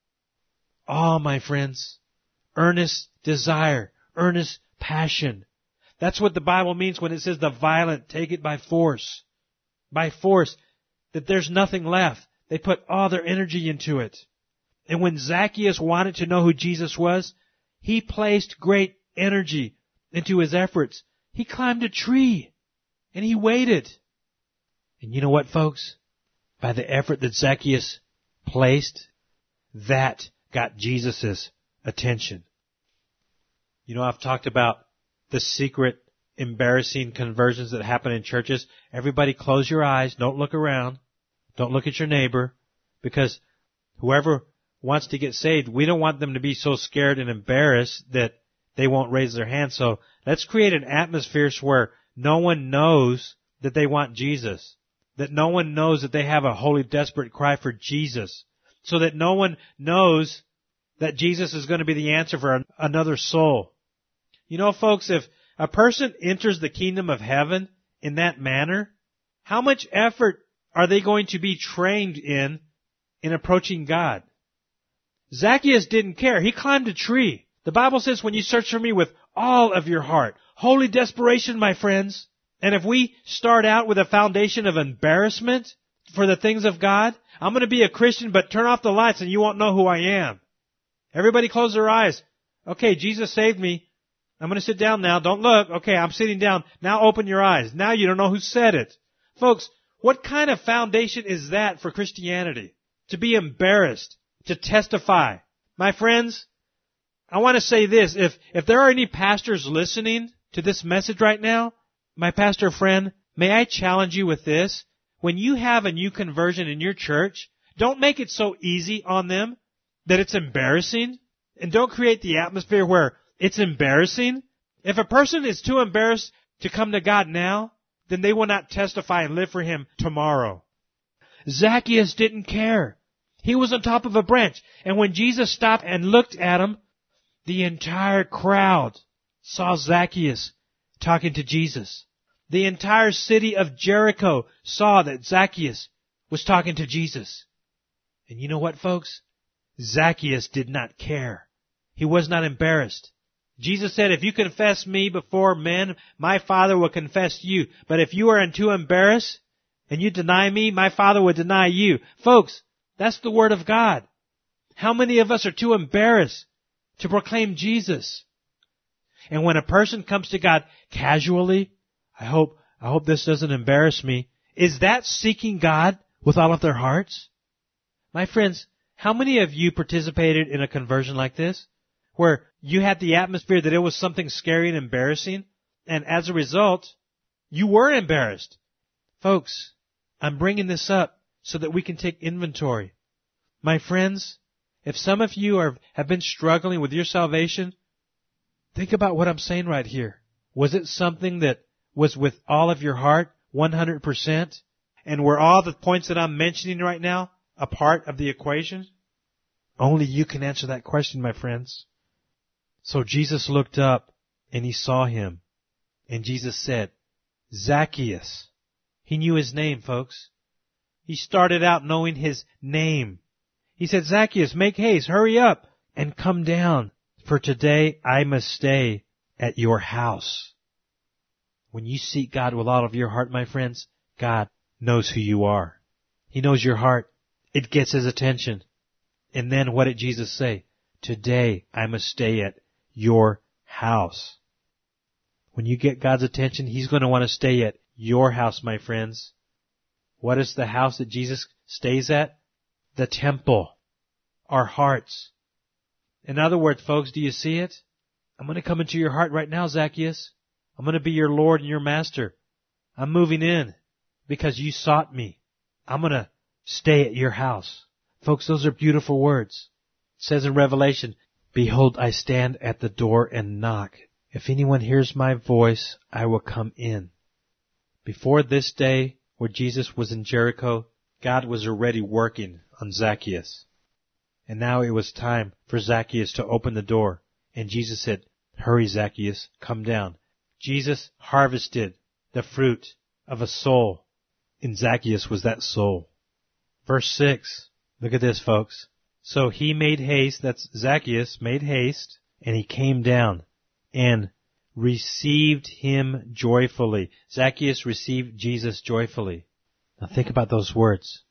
All, my friends, earnest desire, earnest passion. That's what the Bible means when it says the violent take it by force. By force, that there's nothing left. They put all their energy into it. And when Zacchaeus wanted to know who Jesus was, he placed great energy into his efforts. He climbed a tree and he waited. And you know what, folks? By the effort that Zacchaeus placed, that got Jesus' attention. You know, I've talked about the secret, embarrassing conversions that happen in churches. Everybody close your eyes. Don't look around. Don't look at your neighbor. Because whoever wants to get saved, we don't want them to be so scared and embarrassed that they won't raise their hand. So let's create an atmosphere where no one knows that they want Jesus. That no one knows that they have a holy, desperate cry for Jesus. So that no one knows that Jesus is going to be the answer for another soul. You know, folks, if a person enters the kingdom of heaven in that manner, how much effort are they going to be trained in in approaching God? Zacchaeus didn't care. He climbed a tree. The Bible says when you search for me with all of your heart. Holy desperation, my friends. And if we start out with a foundation of embarrassment for the things of God, I'm going to be a Christian, but turn off the lights and you won't know who I am. Everybody close their eyes. Okay, Jesus saved me. I'm going to sit down now. Don't look. Okay, I'm sitting down. Now open your eyes. Now you don't know who said it. Folks, what kind of foundation is that for Christianity? To be embarrassed, to testify. My friends, I want to say this. If, if there are any pastors listening to this message right now, my pastor friend, may I challenge you with this? When you have a new conversion in your church, don't make it so easy on them that it's embarrassing. And don't create the atmosphere where it's embarrassing. If a person is too embarrassed to come to God now, then they will not testify and live for Him tomorrow. Zacchaeus didn't care. He was on top of a branch. And when Jesus stopped and looked at him, the entire crowd saw Zacchaeus talking to Jesus. The entire city of Jericho saw that Zacchaeus was talking to Jesus. And you know what, folks? Zacchaeus did not care. He was not embarrassed. Jesus said, if you confess me before men, my Father will confess you. But if you are too embarrassed and you deny me, my Father will deny you. Folks, that's the Word of God. How many of us are too embarrassed to proclaim Jesus? And when a person comes to God casually, I hope, I hope this doesn't embarrass me. Is that seeking God with all of their hearts? My friends, how many of you participated in a conversion like this? Where you had the atmosphere that it was something scary and embarrassing, and as a result, you were embarrassed. Folks, I'm bringing this up so that we can take inventory. My friends, if some of you are, have been struggling with your salvation, think about what I'm saying right here. Was it something that was with all of your heart, one hundred percent? And were all the points that I'm mentioning right now a part of the equation? Only you can answer that question, my friends. So Jesus looked up and he saw him. And Jesus said, Zacchaeus. He knew his name, folks. He started out knowing his name. He said, Zacchaeus, make haste, hurry up, and come down, for today I must stay at your house. When you seek God with all of your heart, my friends, God knows who you are. He knows your heart. It gets his attention. And then what did Jesus say? Today I must stay at your house. When you get God's attention, he's going to want to stay at your house, my friends. What is the house that Jesus stays at? The temple. Our hearts. In other words, folks, do you see it? I'm going to come into your heart right now, Zacchaeus. I'm going to be your Lord and your Master. I'm moving in because you sought me. I'm going to stay at your house. Folks, those are beautiful words. It says in Revelation, Behold, I stand at the door and knock. If anyone hears my voice, I will come in. Before this day, where Jesus was in Jericho, God was already working on Zacchaeus. And now it was time for Zacchaeus to open the door. And Jesus said, Hurry, Zacchaeus, come down. Jesus harvested the fruit of a soul. And Zacchaeus was that soul. Verse six. Look at this, folks. So he made haste, that's Zacchaeus, made haste, and he came down and received him joyfully. Zacchaeus received Jesus joyfully. Now think about those words.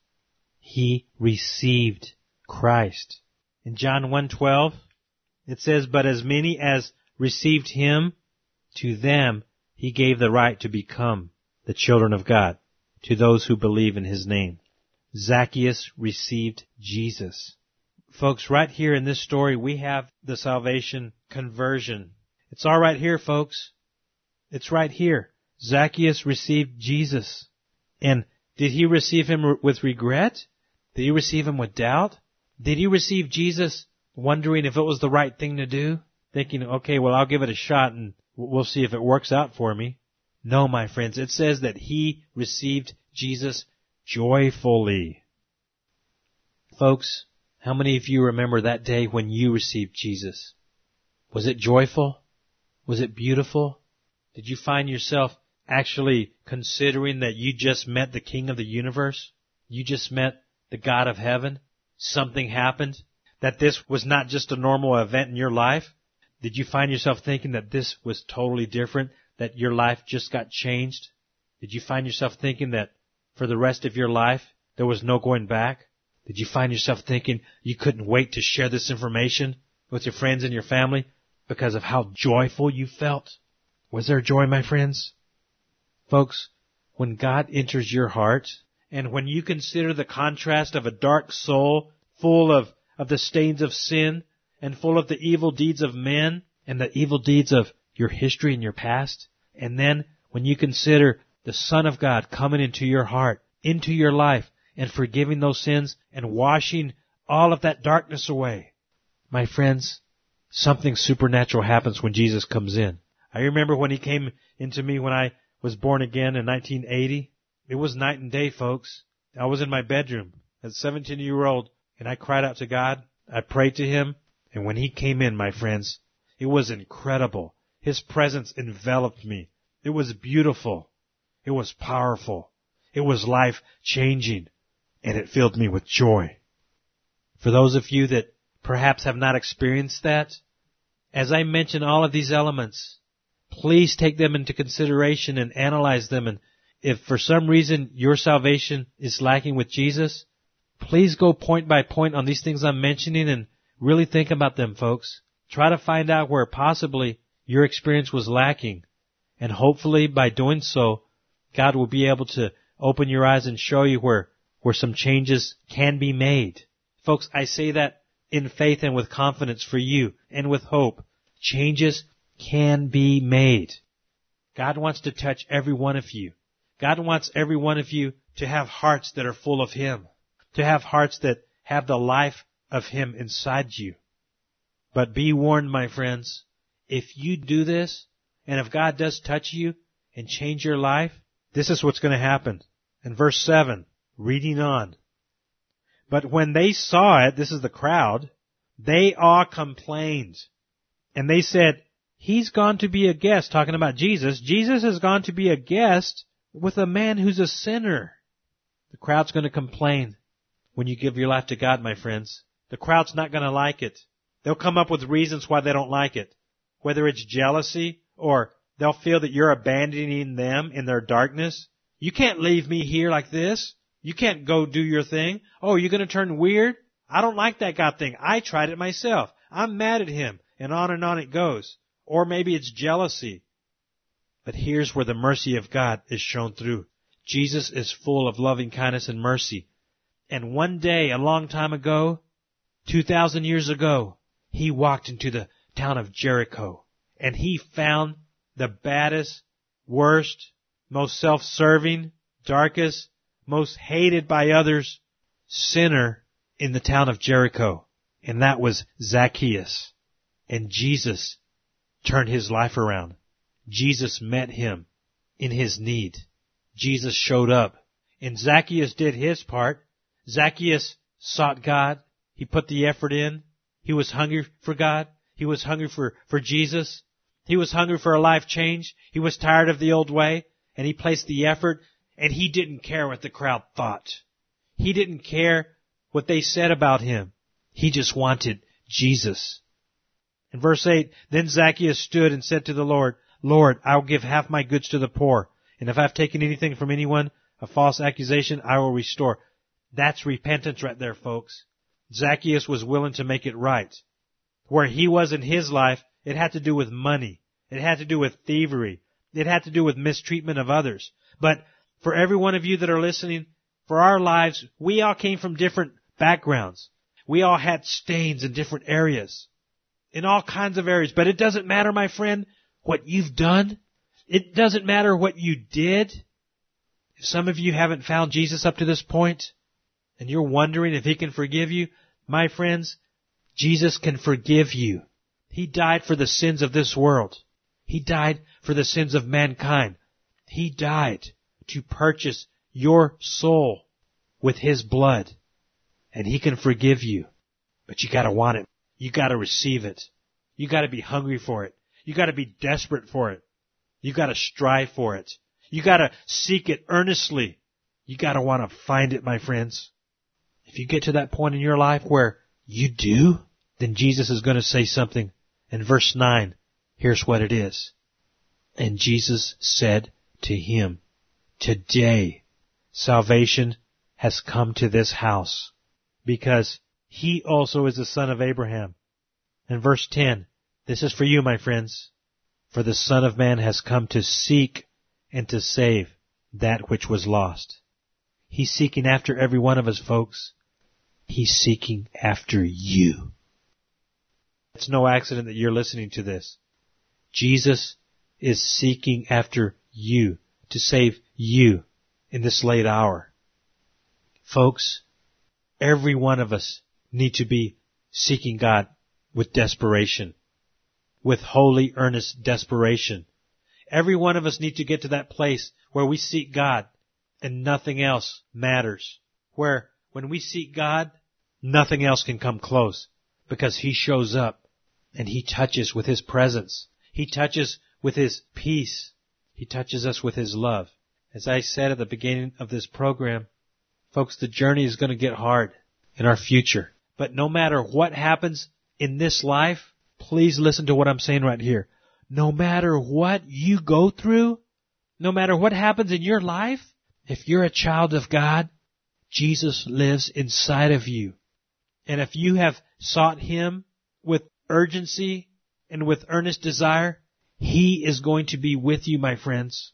He received Christ. In John one twelve, it says, But as many as received him, to them he gave the right to become the children of God, to those who believe in his name. Zacchaeus received Jesus. Folks, right here in this story, we have the salvation conversion. It's all right here, folks. It's right here. Zacchaeus received Jesus. And did he receive him with regret? Did he receive him with doubt? Did he receive Jesus wondering if it was the right thing to do? Thinking, okay, well, I'll give it a shot and we'll see if it works out for me. No, my friends. It says that he received Jesus joyfully. Folks, how many of you remember that day when you received Jesus? Was it joyful? Was it beautiful? Did you find yourself actually considering that you just met the King of the universe? You just met the God of heaven? Something happened? That this was not just a normal event in your life? Did you find yourself thinking that this was totally different? That your life just got changed? Did you find yourself thinking that for the rest of your life there was no going back? Did you find yourself thinking you couldn't wait to share this information with your friends and your family because of how joyful you felt? Was there joy, my friends? Folks, when God enters your heart, and when you consider the contrast of a dark soul full of, of the stains of sin and full of the evil deeds of men and the evil deeds of your history and your past, and then when you consider the Son of God coming into your heart, into your life, and forgiving those sins and washing all of that darkness away. My friends, something supernatural happens when Jesus comes in. I remember when he came into me when I was born again in nineteen eighty. It was night and day, folks. I was in my bedroom as a seventeen-year-old, and I cried out to God. I prayed to him, and when he came in, my friends, it was incredible. His presence enveloped me. It was beautiful. It was powerful. It was life-changing. And it filled me with joy. For those of you that perhaps have not experienced that, as I mention all of these elements, please take them into consideration and analyze them. And if for some reason your salvation is lacking with Jesus, Please go point by point on these things I'm mentioning and really think about them, folks. Try to find out where possibly your experience was lacking. And hopefully by doing so, God will be able to open your eyes and show you where, where some changes can be made. Folks, I say that in faith and with confidence for you and with hope. Changes can be made. God wants to touch every one of you. God wants every one of you to have hearts that are full of Him, to have hearts that have the life of Him inside you. But be warned, my friends, if you do this, and if God does touch you and change your life, this is what's going to happen. In verse seven, reading on. But when they saw it, this is the crowd, they all complained. And they said, He's gone to be a guest, talking about Jesus. Jesus has gone to be a guest with a man who's a sinner. The crowd's going to complain when you give your life to God, my friends. The crowd's not going to like it. They'll come up with reasons why they don't like it. Whether it's jealousy or they'll feel that you're abandoning them in their darkness. You can't leave me here like this. You can't go do your thing. Oh, you're going to turn weird? I don't like that God thing. I tried it myself. I'm mad at Him. And on and on it goes. Or maybe it's jealousy. But here's where the mercy of God is shown through. Jesus is full of loving kindness and mercy. And one day, a long time ago, two thousand years ago, He walked into the town of Jericho. And He found the baddest, worst, most self-serving, darkest, most hated by others sinner in the town of Jericho. And that was Zacchaeus. And Jesus turned his life around. Jesus met him in his need. Jesus showed up. And Zacchaeus did his part. Zacchaeus sought God. He put the effort in. He was hungry for God. He was hungry for, for Jesus. He was hungry for a life change. He was tired of the old way. And he placed the effort. And he didn't care what the crowd thought. He didn't care what they said about him. He just wanted Jesus. In verse eight, then Zacchaeus stood and said to the Lord, Lord, I will give half my goods to the poor. And if I've taken anything from anyone, a false accusation, I will restore. That's repentance right there, folks. Zacchaeus was willing to make it right. Where he was in his life, it had to do with money. It had to do with thievery. It had to do with mistreatment of others. But for every one of you that are listening, for our lives, we all came from different backgrounds. We all had stains in different areas. In all kinds of areas. But it doesn't matter, my friend, what you've done. It doesn't matter what you did. If some of you haven't found Jesus up to this point, and you're wondering if He can forgive you, my friends, Jesus can forgive you. He died for the sins of this world. He died for the sins of mankind. He died to purchase your soul with His blood. And He can forgive you. But you gotta want it. You gotta receive it. You gotta be hungry for it. You gotta be desperate for it. You gotta strive for it. You gotta seek it earnestly. You gotta wanna find it, my friends. If you get to that point in your life where you do, then Jesus is gonna say something. In verse nine, here's what it is. And Jesus said to him, today salvation has come to this house, because he also is the son of Abraham. In verse ten, this is for you, my friends. For the Son of Man has come to seek and to save that which was lost. He's seeking after every one of us, folks. He's seeking after you. It's no accident that you're listening to this. Jesus is seeking after you to save you in this late hour. Folks, every one of us need to be seeking God with desperation, with holy, earnest desperation. Every one of us need to get to that place where we seek God and nothing else matters. Where when we seek God, nothing else can come close, because He shows up and He touches with His presence. He touches with His peace. He touches us with His love. As I said at the beginning of this program, folks, the journey is going to get hard in our future. But no matter what happens in this life, please listen to what I'm saying right here. No matter what you go through, no matter what happens in your life, if you're a child of God, Jesus lives inside of you. And if you have sought Him with urgency and with earnest desire, He is going to be with you, my friends.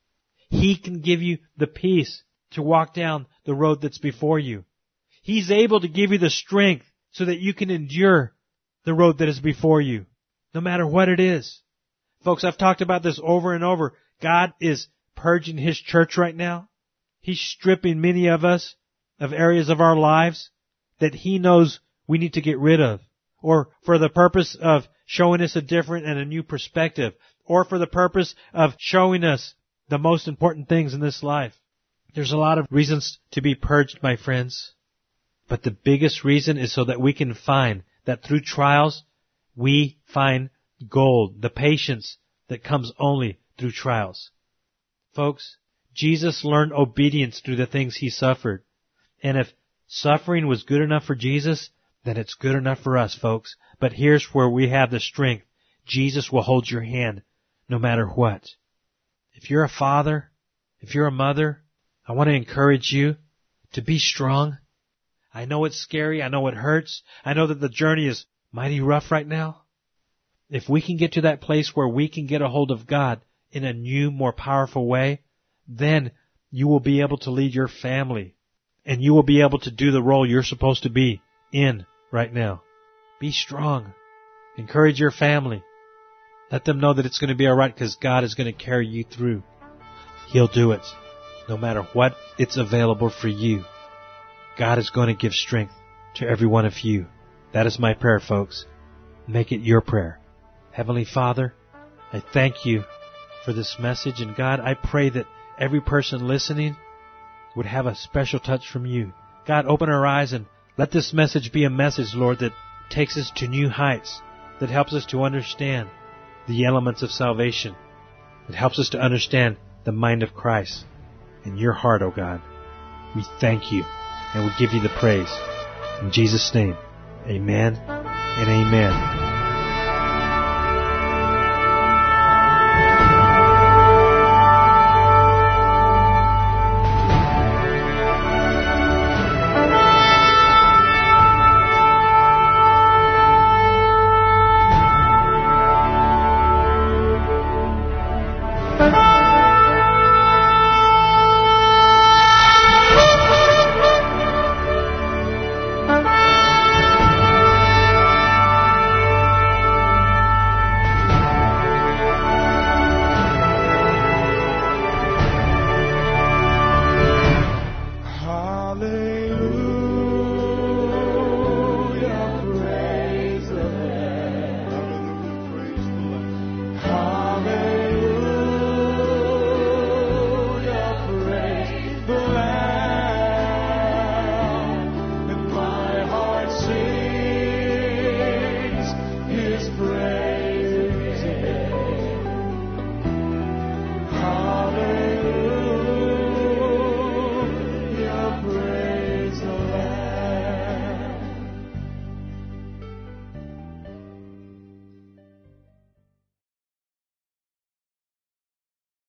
He can give you the peace to walk down the road that's before you. He's able to give you the strength so that you can endure the road that is before you, no matter what it is. Folks, I've talked about this over and over. God is purging His church right now. He's stripping many of us of areas of our lives that He knows we need to get rid of, or for the purpose of showing us a different and a new perspective, or for the purpose of showing us the most important things in this life. There's a lot of reasons to be purged, my friends, but the biggest reason is so that we can find that through trials, we find gold, the patience that comes only through trials. Folks, Jesus learned obedience through the things He suffered. And if suffering was good enough for Jesus, then it's good enough for us, folks. But here's where we have the strength. Jesus will hold your hand no matter what. If you're a father, if you're a mother, I want to encourage you to be strong. I know it's scary. I know it hurts. I know that the journey is mighty rough right now. If we can get to that place where we can get a hold of God in a new, more powerful way, then you will be able to lead your family, and you will be able to do the role you're supposed to be in right now. Be strong. Encourage your family. Let them know that it's going to be all right because God is going to carry you through. He'll do it. No matter what it's available for you, God is going to give strength to every one of you. That is my prayer, folks. Make it your prayer. Heavenly Father, I thank you for this message. And God, I pray that every person listening would have a special touch from you. God, open our eyes and let this message be a message, Lord, that takes us to new heights, that helps us to understand the elements of salvation, that helps us to understand the mind of Christ and your heart, O God. We thank you and we give you the praise. In Jesus' name, amen and amen.